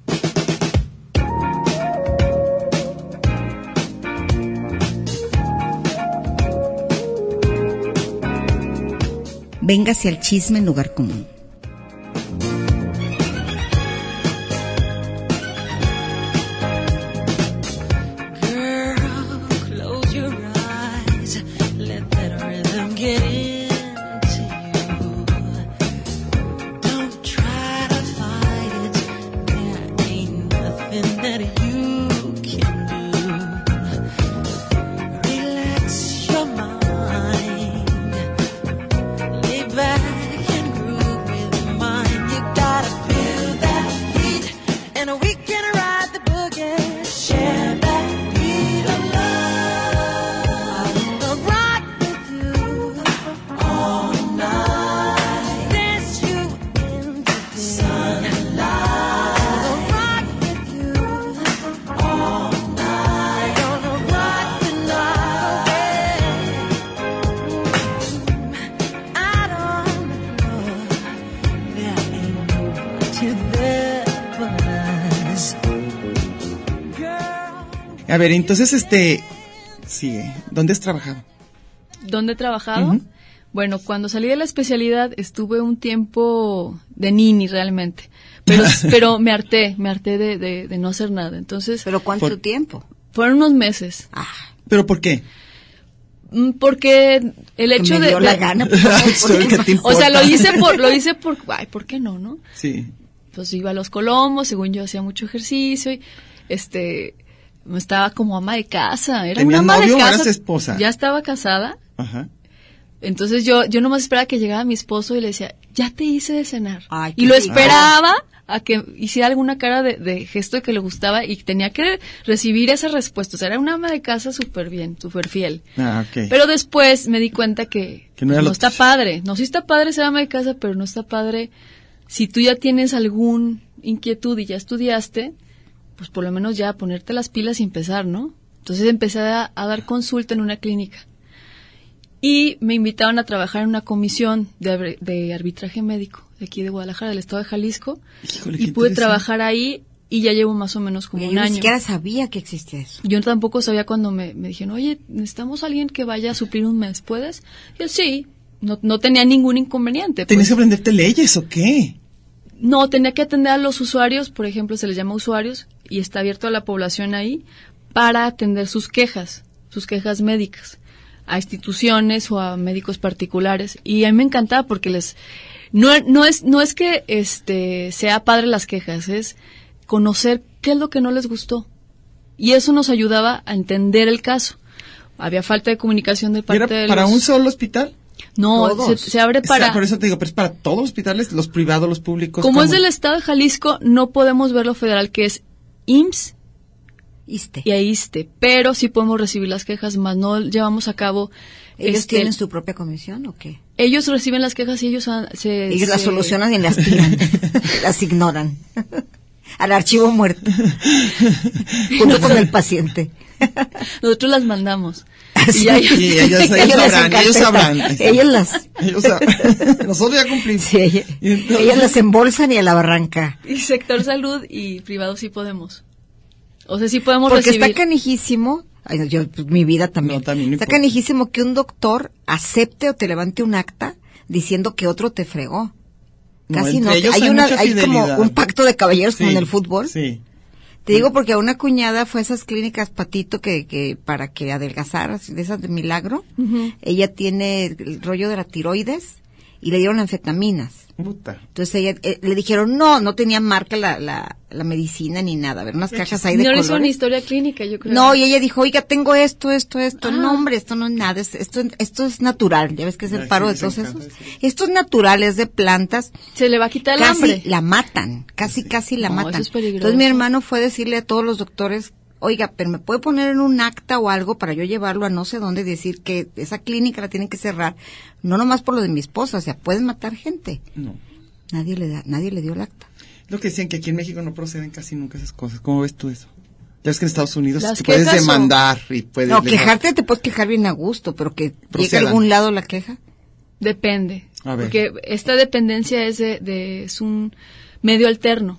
Véngase al chisme en lugar común. Girl, close your eyes. Let that rhythm get into you. Don't try to fight it. There ain't nothing that you can do. Relax your mind. Lay back and groove with mine. You gotta feel that heat, and we can ride the boogie. Share that beat of love. I wanna rock with you all night. Dance you into the sunlight. I wanna rock with you all night. Gonna rock the night away. I don't know. There ain't no one there but us. Girl. A ver, entonces, sigue. ¿Dónde has trabajado? ¿Dónde he trabajado? Ujú. Bueno, cuando salí de la especialidad estuve un tiempo de nini realmente, pero me harté de no hacer nada. Entonces, ¿Pero cuánto Por- tiempo? fueron unos meses. Ah, ¿Pero por qué? Porque el que hecho me dio de la gana. por favor, Soy porque- que te o sea, importa. lo hice por, ay, ¿por qué no, no? Sí. Pues iba a los Colombos, según yo hacía mucho ejercicio y estaba como ama de casa, era ¿Tenías una ama novio de o casa. eras esposa? Ya estaba casada. Ajá. Entonces yo nomás esperaba que llegara mi esposo y le decía, ya te hice de cenar. Ay, Y qué lo rico. esperaba a que hiciera alguna cara de gesto de que le gustaba y tenía que recibir esa respuesta. O sea, era una ama de casa súper bien, súper fiel. Ah, ok. Pero después me di cuenta que Que no era lo está tuyo. padre. No, sí está padre ser ama de casa, pero no está padre si tú ya tienes algún inquietud y ya estudiaste, pues por lo menos ya ponerte las pilas y empezar, ¿no? Entonces empecé a dar consulta en una clínica. Y me invitaron a trabajar en una comisión de arbitraje médico de aquí de Guadalajara, del estado de Jalisco. Híjole, Y qué pude interesante. trabajar ahí y ya llevo más o menos como Yo un ni año. siquiera sabía que existía eso. Yo tampoco sabía cuando me dijeron, oye, necesitamos a alguien que vaya a suplir un mes, ¿puedes? Yo sí, no tenía ningún inconveniente. ¿Tenías pues. que aprenderte leyes o qué? No, tenía que atender a los usuarios, por ejemplo, se les llama usuarios, y está abierto a la población ahí para atender sus quejas médicas, a instituciones o a médicos particulares. Y a mí me encantaba porque no es que sea padre las quejas, es conocer qué es lo que no les gustó. Y eso nos ayudaba a entender el caso. Había falta de comunicación de ¿Y parte era de para los... un solo hospital? No, Todos. se abre O sea, para... por eso te digo, pero es para todos los hospitales, los privados, los públicos. Como ¿cómo? es del estado de Jalisco, no podemos ver lo federal, que es IMSS ¿Iste? y AISSSTE, pero sí podemos recibir las quejas, más no llevamos a cabo... ¿Ellos tienen su propia comisión o qué? Ellos reciben las quejas y ellos Ellos las solucionan y las tiran, las ignoran. Al archivo muerto. Junto con el paciente. Nosotros las mandamos. Sí, Y a ellos- ellos sabrán. Nosotros ya cumplimos. Sí, ellas las embolsan y a la barranca. Y sector salud y privado sí podemos. O sea, sí podemos Porque recibir. está canijísimo. Ay, no, yo, pues, mi vida también. No, también no Está importa. canijísimo que un doctor acepte o te levante un acta diciendo que otro te fregó. No, Casi entre no. ellos Hay hay mucha hay como fidelidad. un pacto de caballeros como Sí, en el fútbol. Sí. Te digo porque a una cuñada fue a esas clínicas Patito que para que adelgazara, de esas de milagro. Ujú. Ella tiene el rollo de la tiroides y le dieron anfetaminas. Puta. Entonces ella le dijeron, no tenía marca la medicina ni nada. A ver, unas cajas ahí de No le hizo una colores. historia clínica, yo creo. No, y ella dijo, oiga, tengo esto. Ah. No, hombre, esto no es nada, esto es natural. Ya ves que es el Ay, paro sí, de les todos encanta esos. decir. Esto es natural, es de plantas. Se le va a quitar el Casi hambre. la matan, casi la No, matan. eso es peligroso. Entonces mi hermano fue a decirle a todos los doctores, oiga, pero me puede poner en un acta o algo para yo llevarlo a no sé dónde y decir que esa clínica la tienen que cerrar, no nomás por lo de mi esposa, o sea, pueden matar gente. No. Nadie le dio el acta. Lo que decían que aquí en México no proceden casi nunca esas cosas. ¿Cómo ves tú eso? Ya ves que en Estados Unidos Las te puedes quejas demandar y puedes... No, quejarte te puedes quejar bien a gusto, pero que llegue a Procedan. algún lado la queja. Depende. A ver. Porque esta dependencia es un medio alterno.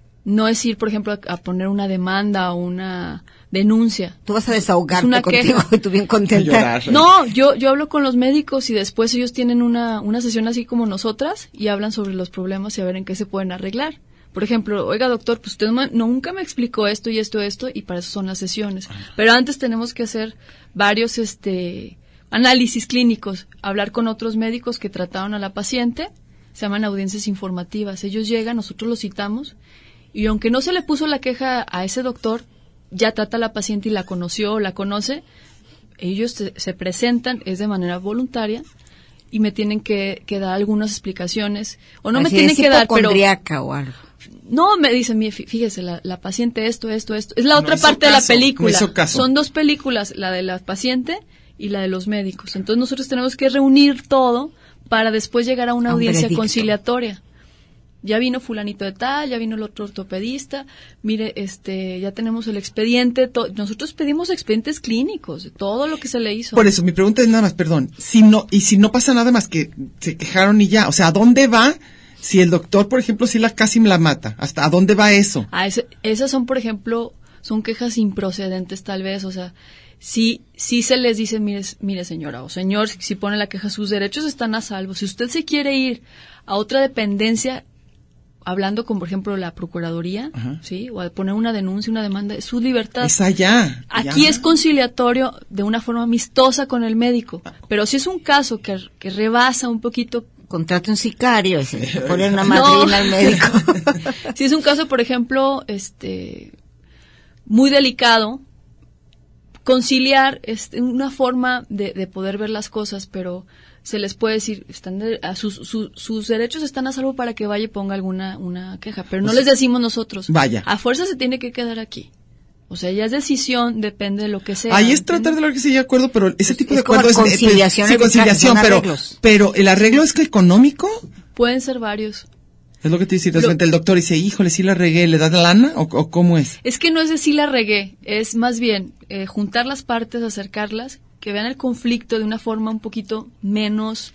No es ir, por ejemplo, a poner una demanda o una denuncia. Tú vas a desahogarte Es una contigo queja. y tú bien A contenta. llorar. No, yo hablo con los médicos y después ellos tienen una sesión así como nosotras y hablan sobre los problemas y a ver en qué se pueden arreglar. Por ejemplo, oiga doctor, pues usted nunca me explicó esto y esto y para eso son las sesiones. Pero antes tenemos que hacer varios análisis clínicos, hablar con otros médicos que trataron a la paciente, se llaman audiencias informativas. Ellos llegan, nosotros los citamos y aunque no se le puso la queja a ese doctor, ya trata a la paciente y la conoció o la conoce, ellos se presentan, es de manera voluntaria, y me tienen que dar algunas explicaciones, o no me Así tienen es que dar, pero hipocondríaca o algo. no, me dicen, mire, fíjese, la paciente esto, es la No otra hizo parte de caso, la película. no hizo caso. Son dos películas, la de la paciente y la de los médicos. Entonces nosotros tenemos que reunir todo para después llegar a una A un audiencia veredicto. conciliatoria. Ya vino fulanito de tal, ya vino el otro ortopedista, mire, ya tenemos el expediente, nosotros pedimos expedientes clínicos, de todo lo que se le hizo. Por eso, mi pregunta es nada más, perdón, si no pasa nada más que se quejaron y ya, o sea, ¿a dónde va si el doctor, por ejemplo, si casi me la mata? ¿Hasta a dónde va eso? Esas son, por ejemplo, son quejas improcedentes tal vez, o sea, sí se les dice, mire señora o señor, si pone la queja, sus derechos están a salvo. Si usted se quiere ir a otra dependencia, hablando con, por ejemplo, la Procuraduría, Ajá. ¿sí? O a poner una denuncia, una demanda, es su libertad. Es allá. Aquí ya. es conciliatorio de una forma amistosa con el médico, pero si es un caso que rebasa un poquito. Contrate un sicario y se le pone una No. madrina al médico. Si es un caso, por ejemplo, muy delicado, conciliar es una forma de poder ver las cosas, pero se les puede decir, sus derechos están a salvo para que vaya y ponga una queja, pero no les decimos nosotros. Vaya. A fuerza se tiene que quedar aquí. O sea, ya es decisión, depende de lo que sea. Ahí es tratar de lo que sí de acuerdo, pero ese tipo de es como acuerdo conciliación, sí, conciliación, son pero arreglos. el arreglo es que económico. Pueden ser varios. Es lo que te dice, de repente el doctor dice, híjole, sí la regué, ¿le da lana o cómo es? Es que no es decir la regué, es más bien juntar las partes, acercarlas, que vean el conflicto de una forma un poquito menos,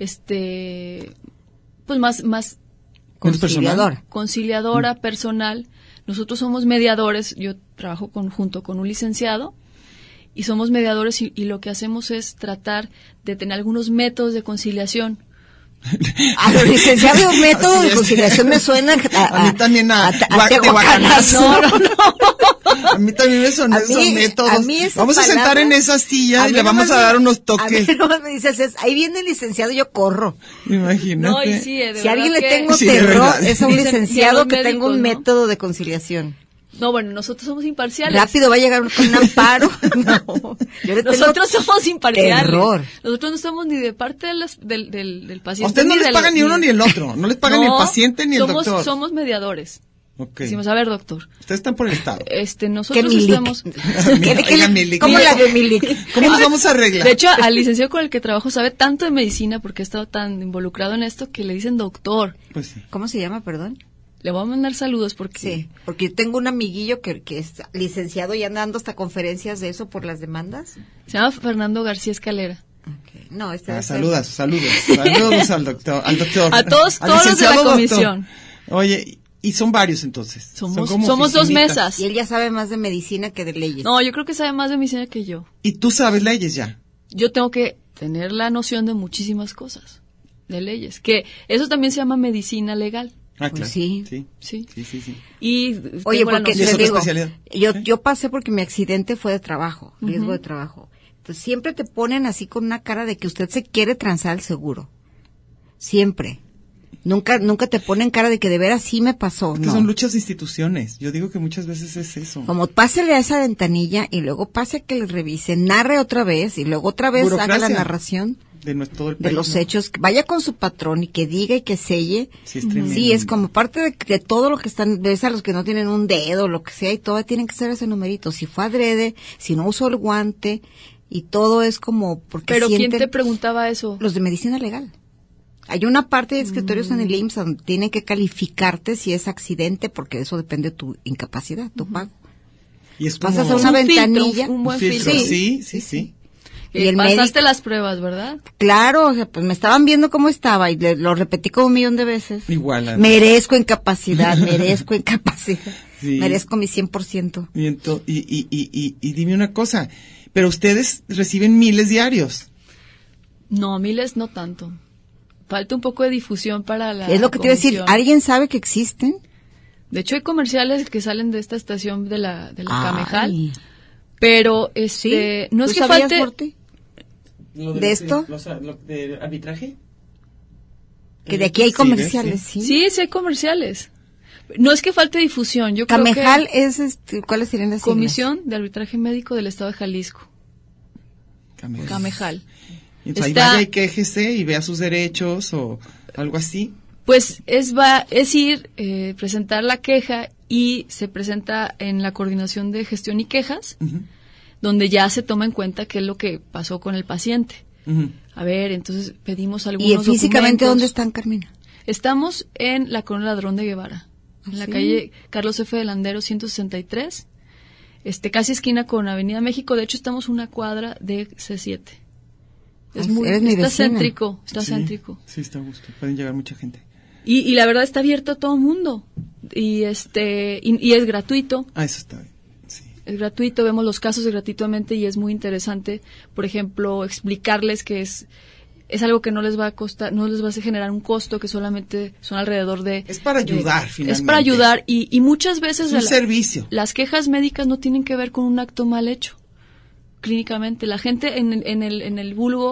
pues más Conciliadora. conciliadora, personal. Nosotros somos mediadores, yo trabajo junto con un licenciado y somos mediadores y lo que hacemos es tratar de tener algunos métodos de conciliación. A los licenciados, método Así de es. conciliación me suena A mí también a tehuacanazo. A mí también me son A esos mí- métodos. a mí esa Vamos a sentar palabra- en esa silla y mí le vamos nomás a dar me- unos A toques. mí nomás me dices, ahí viene el licenciado, yo corro. Imagínate. No, y sí, de Si a alguien le verdad que- tengo Sí, de terror, verdad. es a un Dicen- y a licenciado los que tenga un médicos, ¿no? método de conciliación. No, bueno, nosotros somos imparciales. Rápido va a llegar con un amparo. No, yo le tengo Nosotros somos imparciales. terror. Nosotros no estamos ni de parte del A paciente. ustedes no les del- pagan ni uno ni el otro. No les pagan ni el paciente ni el somos, doctor. Somos mediadores. Ok. Decimos, a ver, doctor, Ustedes están por el Estado. nosotros Milik? estamos... Oiga, Milik. ¿Cómo la de Milik? ¿Cómo nos vamos a arreglar? De hecho, al licenciado con el que trabajo sabe tanto de medicina porque he estado tan involucrado en esto que le dicen doctor. Pues sí. ¿Cómo se llama, perdón? Le voy a mandar saludos porque... Sí, porque yo tengo un amiguillo que es licenciado y anda dando hasta conferencias de eso por las demandas. Se llama Fernando García Escalera. Okay. No, este debe ser- Saludos al doctor. A todos al los de la licenciado doctor. comisión. Oye, y son varios entonces. Son Somos como dos oficinitas. mesas. Y él ya sabe más de medicina que de leyes. No, yo creo que sabe más de medicina que yo. Y tú sabes leyes ya. Yo tengo que tener la noción de muchísimas cosas, de leyes, que eso también se llama medicina legal. Ah, Pues claro. sí. Sí. Sí. Y Oye, tengo la porque ¿Y es te otra digo, especialidad? yo pasé porque mi accidente fue de trabajo, riesgo de trabajo. Entonces siempre te ponen así con una cara de que usted se quiere transar el seguro. Siempre. Nunca te ponen cara de que de veras sí me pasó. Es que no. son luchas de instituciones. Yo digo que muchas veces es eso. Como pásele a esa ventanilla y luego pase a que le revise, narre otra vez y luego otra vez haga la Burocracia. narración Todo el de país, los ¿no? hechos, vaya con su patrón y que diga y que selle. Sí, es tremendo. Sí, es como parte de todo lo que están, ves a los que no tienen un dedo, lo que sea, y todo tienen que ser ese numerito. Si fue adrede, si no usó el guante, y todo es como porque Pero ¿quién sienten te preguntaba eso? los de medicina legal. Hay una parte de escritorios en el IMSS donde tienen que calificarte si es accidente, porque eso depende de tu incapacidad, tu pago. Y es Pasas como a una Un filtro, ventanilla. un buen filtro. filtro. Sí. Y el pasaste médico- las pruebas, ¿verdad? Claro, o sea, pues me estaban viendo cómo estaba y lo repetí como 1,000,000 de veces. Igual. Merezco incapacidad, merezco incapacidad. Sí. Merezco mi 100%. Y dime una cosa, pero ustedes reciben miles diarios. No, miles no tanto. Falta un poco de difusión para la Es lo que te iba a decir. comisión. ¿Alguien sabe que existen? De hecho, hay comerciales que salen de esta estación de la Ay. Camejal, pero ¿Sí? no es ¿Tú que sabías, falte... Morty? ¿De esto? ¿De arbitraje? Que de aquí hay Sí, comerciales, sí. ¿sí? Sí hay comerciales. No es que falte difusión, yo Camejal creo es, ¿cuáles serían las que siglas? Comisión de Arbitraje Médico del Estado de Jalisco, Camejal. Entonces ahí Está- vaya y quéjese y vea sus derechos o algo así. Pues es ir, presentar la queja y se presenta en la Coordinación de Gestión y Quejas, Ujú, donde ya se toma en cuenta qué es lo que pasó con el paciente. ujú. A ver, entonces pedimos ¿Y algunos físicamente documentos. dónde están, Carmina? Estamos en la Corona Ladrón de Guevara, en la ¿Sí? calle Carlos F. de Landero 163, casi esquina con Avenida México. De hecho, estamos una cuadra de C7. Ah, eres mi Está vecina. céntrico, está Sí, céntrico. Sí, está a gusto. Pueden llegar mucha gente. Y la verdad está abierto a todo mundo. Y y es gratuito. Ah, eso está bien. Sí. Es gratuito, vemos los casos gratuitamente y es muy interesante, por ejemplo, explicarles que es algo que no les va a costar, no les va a generar un costo, que solamente son alrededor de... Es para ayudar, finalmente. Es para ayudar y muchas veces... Es un servicio. Las quejas médicas no tienen que ver con un acto mal hecho. Clínicamente, la gente en el vulgo,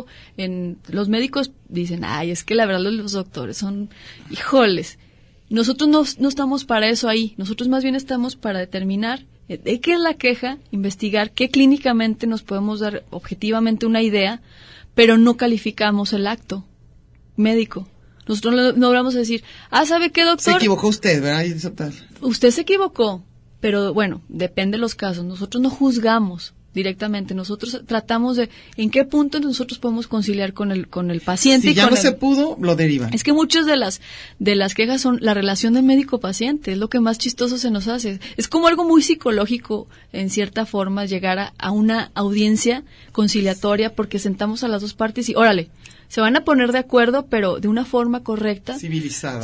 los médicos dicen, ay, es que la verdad los doctores son, híjoles, nosotros no estamos para eso ahí, nosotros más bien estamos para determinar de qué es la queja, investigar qué clínicamente nos podemos dar objetivamente una idea, pero no calificamos el acto médico. Nosotros no vamos a decir, ¿sabe qué, doctor? Se equivocó usted, ¿verdad? Y eso tal. Usted se equivocó, pero bueno, depende de los casos. Nosotros no juzgamos directamente, nosotros tratamos de en qué punto nosotros podemos conciliar con el paciente. Si y ya con no se pudo, lo derivan. Es que muchas de las quejas son la relación del médico-paciente, es lo que más chistoso se nos hace. Es como algo muy psicológico, en cierta forma, llegar a una audiencia conciliatoria porque sentamos a las dos partes y, órale, se van a poner de acuerdo, pero de una forma correcta. Civilizada.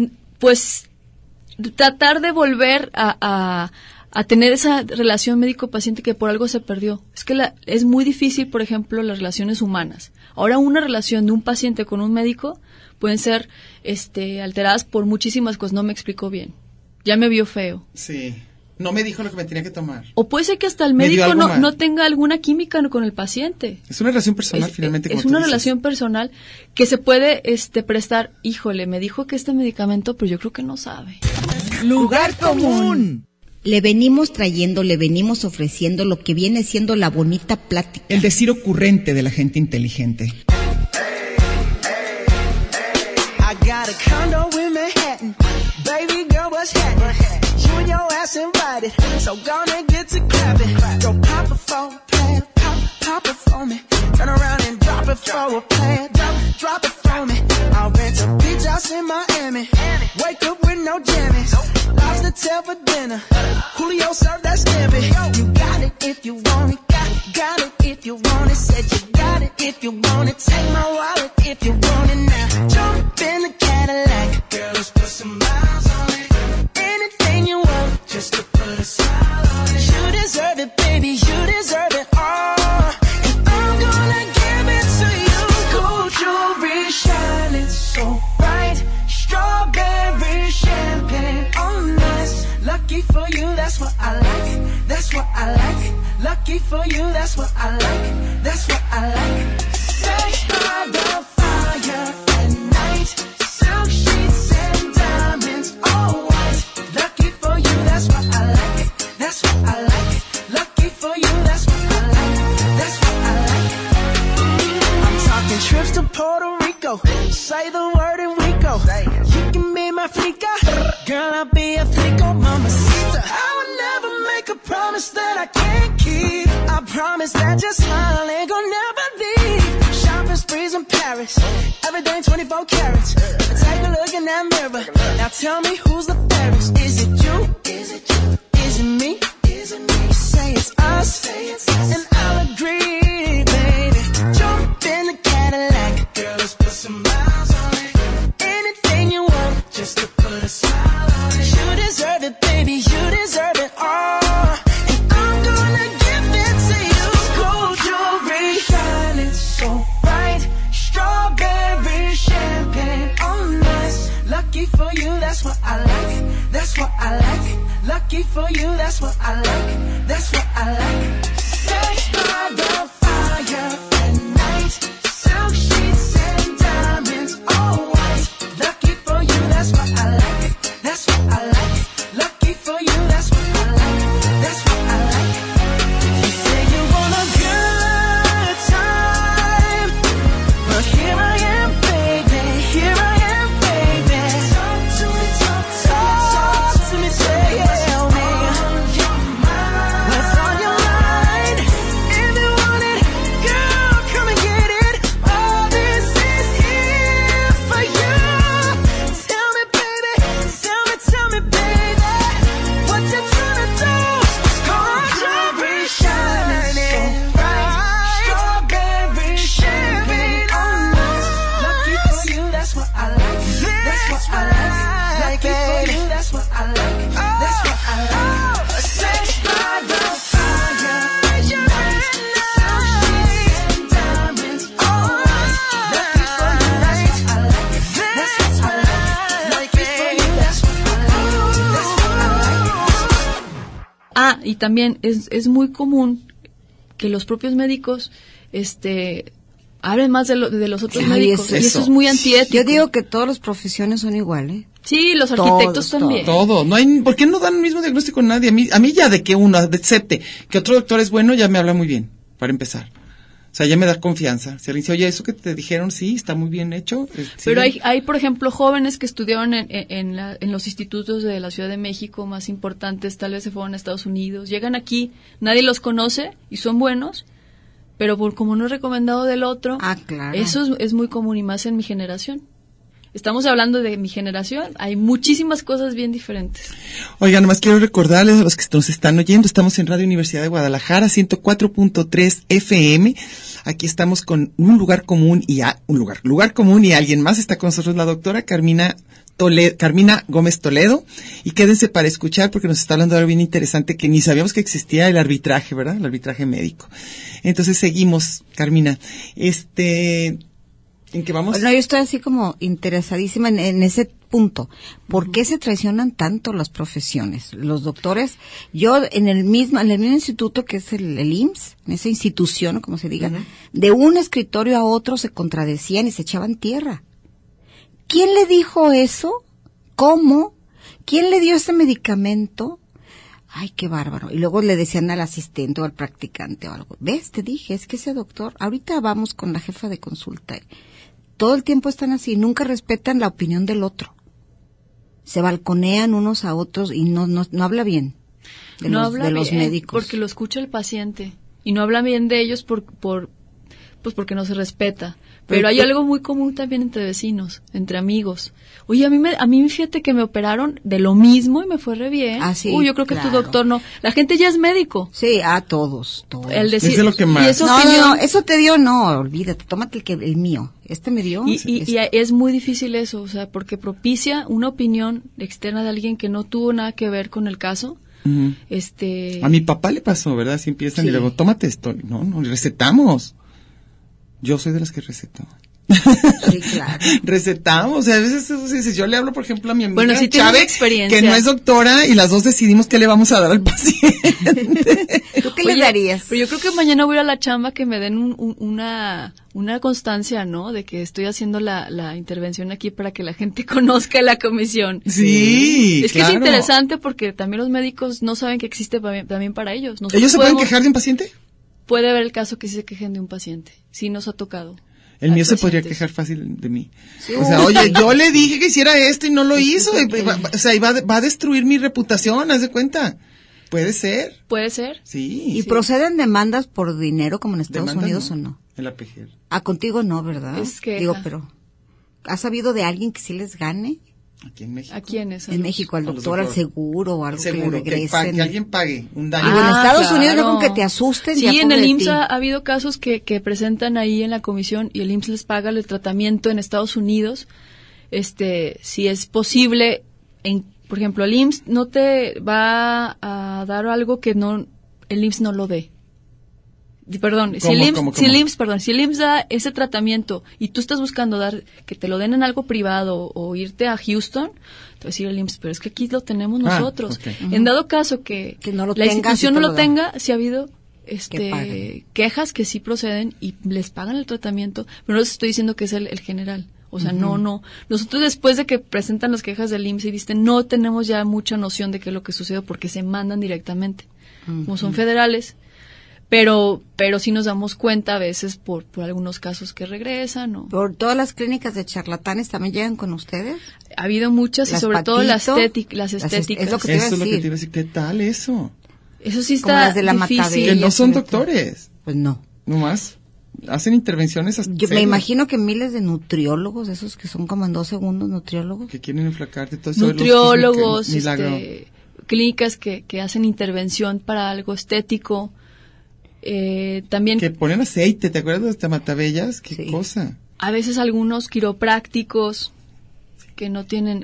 Pues tratar de volver a tener esa relación médico-paciente que por algo se perdió. Es que es muy difícil, por ejemplo, las relaciones humanas. Ahora, una relación de un paciente con un médico pueden ser alteradas por muchísimas cosas. No me explicó bien. Ya me vio feo. Sí. No me dijo lo que me tenía que tomar. O puede ser que hasta el Me dio médico algo mal. no tenga alguna química con el paciente. Es una relación personal, finalmente. Es como tú una dices. relación personal que se puede prestar. Híjole, me dijo que este medicamento, pero yo creo que no sabe. Lugar común. Le venimos trayendo, le venimos ofreciendo lo que viene siendo la bonita plática. El decir ocurrente de la gente inteligente. I got a condo in Manhattan. Baby girl, what's happening? excited, so gonna get to clapping. Go pop it for a plan, pop it for me. Turn around and drop it for a plan, drop it for me. I'll rent a beach house in Miami. Wake up with no jammies. Lobster tail for dinner. Julio served that scampi. You got it if you want it. Got it if you want it. Said you got it if you want it. Take my wallet if you want it now. Jump in the Cadillac. Girl, let's put some miles on it. Anything you want, just to put a smile on it. You deserve it, baby. You deserve it all. And I'm gonna give it to you. Gold jewelry shining so bright. Strawberry champagne on us. Lucky for you, that's what I like. That's what I like. Lucky for you, that's what I like. That's what I like. Sex by the fire at night. Silk sheets and diamonds, all white. Lucky for you, that's what I like. That's what I like. Lucky for you, that's what I like. That's what I like. I'm talking trips to Puerto Rico. Say the word and we go. You can be my flica. Girl, I'll be a flico, mamacita. I would never make a promise that I can't keep. I promise that your smile ain't gonna never leave. Shopping sprees in Paris. Everything 24 carats. Take a look in that mirror. Now tell me who's the fairest. Is it you? Is it you? Is it me? Is it me? Say it's us. Say it's us. And I'll agree, baby. Jump in the Cadillac. Girl, let's put some miles on it. Anything you want, just to put a smile on it. You deserve it, baby. You deserve it all. And I'm gonna give it to you. Gold jewelry shining so bright. Strawberry champagne on us. Lucky for you, that's what I like. That's what I like. Lucky for you, that's what I like. That's what I like. Sex by the fire at night. Silk sheets and diamonds, all white. Lucky for you, that's what I like. That's what I like. Lucky for you, that's what I like. That's what I like. You say you want a good time, but here I am, baby. Here I am, baby. Talk to me, talk to me, tell me what's on your mind. If you want it, girl, come and get it. All this is here for you. Tell me, baby, tell me, baby, what you tryna do? Gold jewelry shining bright. Strawberry champagne on us. Lucky for you, that's what I like. That's what I like. Lucky for you, that's what I like. That's what I like. Sex by the fire at night. Silk sheets and diamonds on us. Lucky for you, that's what I like. That's what I like. Lucky for you, that's what I like. That's what I like. Ah, y también es muy común que los propios médicos hablen más de los otros Ay, médicos. Y eso es muy antiético. Yo digo que todas las profesiones son iguales. Sí, los arquitectos también. Todo, no hay, ¿por qué no dan el mismo diagnóstico a nadie? A mí ya de que uno acepte que otro doctor es bueno, ya me habla muy bien, para empezar. O sea, ya me da confianza. Si alguien dice, oye, eso que te dijeron, sí, está muy bien hecho. Sí. Pero hay, por ejemplo, jóvenes que estudiaron en los institutos de la Ciudad de México más importantes, tal vez se fueron a Estados Unidos, llegan aquí, nadie los conoce y son buenos, pero como no es recomendado del otro, claro. Eso es muy común y más en mi generación. Estamos hablando de mi generación, hay muchísimas cosas bien diferentes. Oigan, nomás quiero recordarles a los que nos están oyendo, estamos en Radio Universidad de Guadalajara, 104.3 FM. Aquí estamos con un lugar común y lugar común y alguien más. Está con nosotros la doctora Carmina Gómez Toledo, y quédense para escuchar porque nos está hablando de algo bien interesante que ni sabíamos que existía, el arbitraje, ¿verdad? El arbitraje médico. Entonces seguimos, Carmina. ¿En qué vamos? No, yo estoy así como interesadísima en ese punto. ¿Por qué se traicionan tanto las profesiones? Los doctores, yo en el mismo instituto que es el IMSS, en esa institución, como se diga, de un escritorio a otro se contradecían y se echaban tierra. ¿Quién le dijo eso? ¿Cómo? ¿Quién le dio ese medicamento? Ay, qué bárbaro. Y luego le decían al asistente o al practicante o algo. ¿Ves? Te dije, es que ese doctor, ahorita vamos con la jefa de consulta. Todo el tiempo están así, nunca respetan la opinión del otro. Se balconean unos a otros y no habla bien. de no los, habla de los bien, médicos. porque lo escucha el paciente y no habla bien de ellos pues porque no se respeta. Pero hay algo muy común también entre vecinos, entre amigos. Oye, a mí fíjate que me operaron de lo mismo y me fue re bien. Ah, sí, yo creo que claro. tu doctor no. La gente ya es médico. Sí, todos. El decir, Es de lo que más. y esa No, opinión, no, eso te dio, no, olvídate, tómate el mío. Este me dio. y es muy difícil eso, o sea, porque propicia una opinión externa de alguien que no tuvo nada que ver con el caso. Ujú. A mi papá le pasó, ¿verdad? Si empiezan Sí. y luego, tómate esto. No, recetamos. Yo soy de las que receto. Sí, claro. Recetamos, o sea, a veces yo le hablo, por ejemplo, a mi amiga Bueno, si tienes Chávez, experiencia. que no es doctora, y las dos decidimos qué le vamos a dar al paciente. ¿Tú qué le Oye, darías? Pero yo creo que mañana voy a ir a la chamba que me den una constancia, ¿no? De que estoy haciendo la intervención aquí para que la gente conozca la comisión. Sí, Es que claro. es interesante porque también los médicos no saben que existe también para ellos. Nosotros ¿Ellos se pueden podemos- quejar de un paciente? Puede haber el caso que sí se quejen de un paciente. Sí nos ha tocado. El mío Hay se podría pacientes. quejar fácil de mí. O sea, oye, yo le dije que hiciera esto y no lo hizo. O sea, y va a destruir mi reputación, haz de cuenta. Puede ser. Puede ser. Sí. ¿Y proceden demandas por dinero como en Estados Demandas, Unidos no. o no? En la PGR. Contigo no, ¿verdad? Es queja. Digo, pero ¿has sabido de alguien que sí les gane? Aquí en México. ¿A quiénes? En México, al a los doctor, al doctores. seguro o algo Seguro, que le que regresen. alguien pague un Y daño. en Estados Unidos yo claro. creo que te asusten. Sí, ya en pobre el de IMSS ti. ha habido casos que presentan ahí en la comisión y el IMSS les paga el tratamiento en Estados Unidos. Si es posible, por ejemplo, el IMSS no te va a dar algo que el IMSS no lo dé. Perdón, si el IMSS da ese tratamiento y tú estás buscando que te lo den en algo privado o irte a Houston, te va a decir el IMSS, pero es que aquí lo tenemos nosotros. ok. En dado caso que no lo la tengas institución y no te lo lo dan. tenga, si ha habido Que paguen. quejas que sí proceden y les pagan el tratamiento, pero no les estoy diciendo que es el general. O sea, no. Nosotros después de que presentan las quejas del IMSS y dicen, no tenemos ya mucha noción de qué es lo que sucedió porque se mandan directamente. Como son federales, pero sí nos damos cuenta a veces por algunos casos que regresan. ¿Por todas las clínicas de charlatanes también llegan con ustedes? Ha habido muchas y Las sobre todo las Patito, estéticas. es lo que te iba a Eso es lo que decir. te iba a decir. ¿Qué tal eso? Eso sí Como está las de la difícil. Matadera. Que no son sobre todo. doctores. Pues no. Nomás hacen intervenciones Yo me serias. imagino que miles de nutriólogos, esos que son como en 2 segundos, nutriólogos. Que quieren enflacarte. Todo eso, Nutriólogos, milagro. clínicas que hacen intervención para algo estético. También Que ponen aceite, ¿te acuerdas de esta Matabellas? Qué Sí. cosa. a veces algunos quiroprácticos que no tienen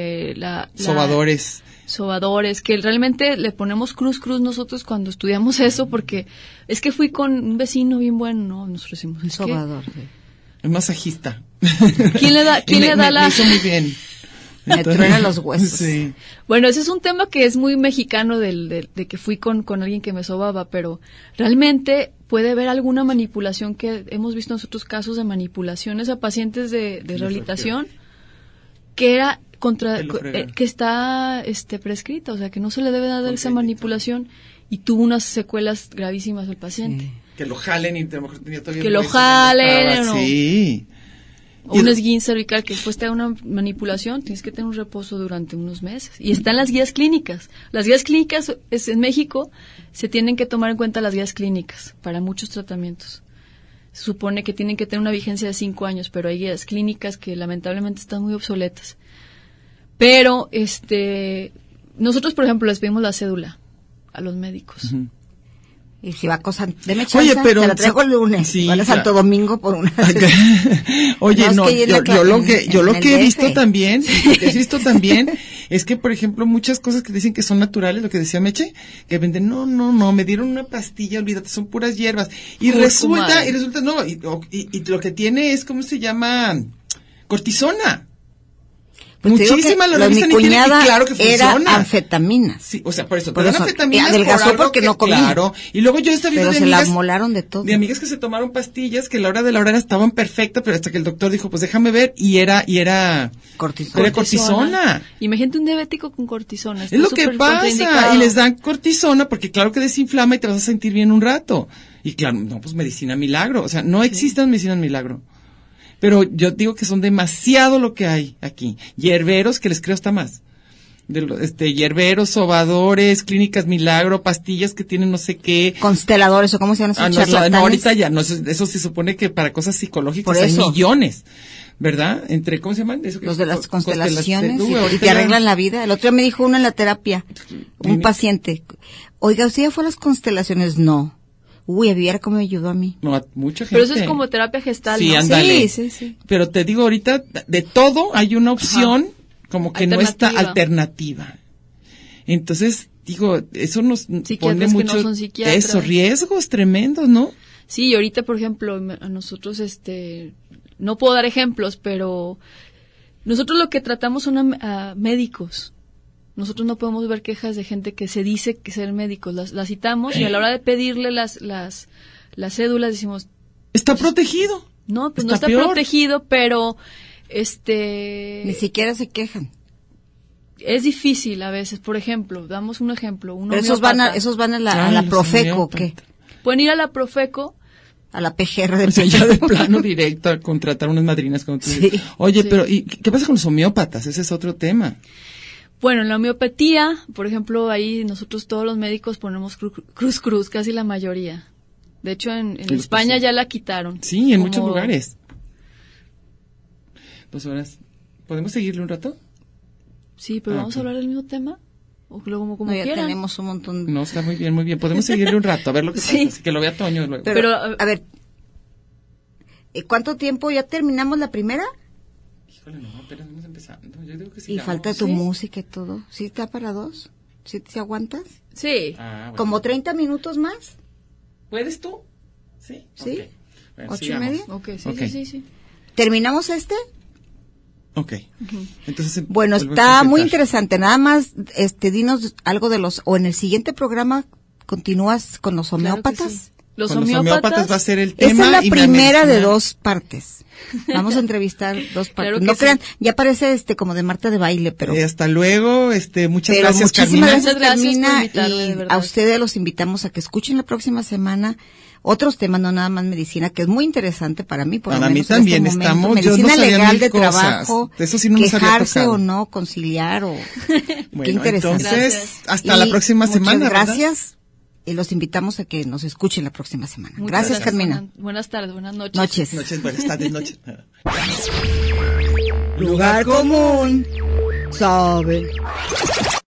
sobadores, que realmente le ponemos cruz nosotros cuando estudiamos eso, porque es que fui con un vecino bien bueno, no, nosotros decimos, es que, Sobador. Sí. Es masajista. ¿quién le da, quién Y le da la...? Me hizo muy bien. Me truena los huesos. Sí. Bueno, ese es un tema que es muy mexicano de que fui con alguien que me sobaba, pero realmente puede haber alguna manipulación que hemos visto nosotros casos de manipulaciones a pacientes de rehabilitación que era que está prescrita, o sea, que no se le debe dar esa manipulación y tuvo unas secuelas gravísimas al paciente. Que lo jalen y a lo mejor tenía todavía Que un lo hueso jalen, estaba. ¿no? Sí. O un esguince cervical que después te haga una manipulación, tienes que tener un reposo durante unos meses. Y están las guías clínicas. Las guías clínicas en México se tienen que tomar en cuenta las guías clínicas para muchos tratamientos. Se supone que tienen que tener una vigencia de 5 años, pero hay guías clínicas que lamentablemente están muy obsoletas. Pero nosotros, por ejemplo, les pedimos la cédula a los médicos. Ujú. Y si va cosa, deme chance, Oye, pero te la traigo el lunes. sí, Van a Santo claro. Domingo por una. Oye, No, es que yo lo en que el he visto DF. también, es que, por ejemplo, muchas cosas que dicen que son naturales, lo que decía Meche, que venden, no, me dieron una pastilla, olvídate, son puras hierbas. Y Cúrcuma. resulta, no, y lo que tiene es, ¿cómo se llama? Cortisona. Pues te digo Muchísima que la lo de revista mi ni tiene, y cuñada claro que era funciona. anfetaminas. Sí, o sea, por eso, Por te dan eso, anfetaminas adelgazó por algo porque que, no comía. claro. Y luego yo he sabido Pero de se la amigas, molaron de todo. de amigas que se tomaron pastillas que a la hora de la hora estaban perfectas, pero hasta que el doctor dijo, pues déjame ver, y era cortisona. Imagínate un diabético con cortisona. Es lo que pasa, y les dan cortisona porque claro que desinflama y te vas a sentir bien un rato. Y claro, no, pues medicina milagro, o sea, no existen medicinas milagro. Pero yo digo que son demasiado lo que hay aquí. Hierberos que les creo hasta más. hierberos, sobadores, clínicas milagro, pastillas que tienen no sé qué. Consteladores, o cómo se llaman esos charlatanes. No, ahorita ya, no, eso se supone que para cosas psicológicas hay millones. ¿Verdad? ¿Cómo se llaman? Los de las constelaciones y te arreglan la vida. El otro día me dijo uno en la terapia, un paciente, oiga, ¿usted ya fue a las constelaciones? No. Uy, a ver cómo me ayudó a mí. No, a mucha gente. Pero eso es como terapia gestal, sí, ¿no? Ándale. Sí. Pero te digo, ahorita, de todo hay una opción como que no está alternativa. Entonces, digo, eso nos pone mucho, riesgos tremendos, ¿no? Sí, y ahorita, por ejemplo, a nosotros, no puedo dar ejemplos, pero nosotros lo que tratamos son a médicos. Nosotros no podemos ver quejas de gente que se dice que ser médicos. Las citamos y a la hora de pedirle las cédulas decimos... ¿Está protegido? No, pues no está protegido, pero ni siquiera se quejan. Es difícil a veces. Por ejemplo, damos un ejemplo. Pero esos van a la Profeco, ¿qué? Pueden ir a la Profeco... A la PGR de ya de plano directo a contratar unas madrinas como tú. Sí. Oye, pero ¿y qué pasa con los homeópatas? Ese es otro tema. Bueno, en la homeopatía, por ejemplo, ahí nosotros todos los médicos ponemos cruz, casi la mayoría. De hecho, en España ya la quitaron. Sí, en muchos lugares. 2 horas. ¿Podemos seguirle un rato? Sí, pero vamos a hablar del mismo tema. O como no, ya quieran. Tenemos un montón. No, está muy bien. Podemos seguirle un rato, a ver lo que pasa. Así que lo vea Toño luego. Pero a ver, ¿cuánto tiempo? ¿Ya terminamos la primera? Híjole, no, apenas vamos empezando. Yo digo que sí. Y falta tu música y todo. ¿Sí está para 2? ¿Sí aguantas? Sí. Bueno. ¿Como 30 minutos más? ¿Puedes tú? Sí. ¿Sí? Okay. Bueno, 8:30. Okay, sí. ¿Terminamos este? Ok. Entonces, bueno, está muy interesante. Nada más, dinos algo de o en el siguiente programa continúas con los homeópatas. Claro sí. Los homeópatas va a ser el tema. Esa es la primera de 2 partes. Vamos a entrevistar 2 partes. Claro no crean, sí. Ya parece como de Marta de baile, pero. Hasta luego, muchas gracias, Carmina. Muchas gracias por invitarme, y de verdad. a ustedes los invitamos a que escuchen la próxima semana otros temas, no nada más medicina, que es muy interesante para mí, por lo menos mí también en este estamos, medicina yo no sabía legal de cosas. Trabajo, de eso sí no quejarse o no, conciliar o bueno, qué interesante. Entonces, hasta la próxima semana. Muchas gracias y los invitamos a que nos escuchen la próxima semana. Gracias, Carmina. Buenas tardes, buenas noches. Buenas tardes, noches. Lugar común. Sabe.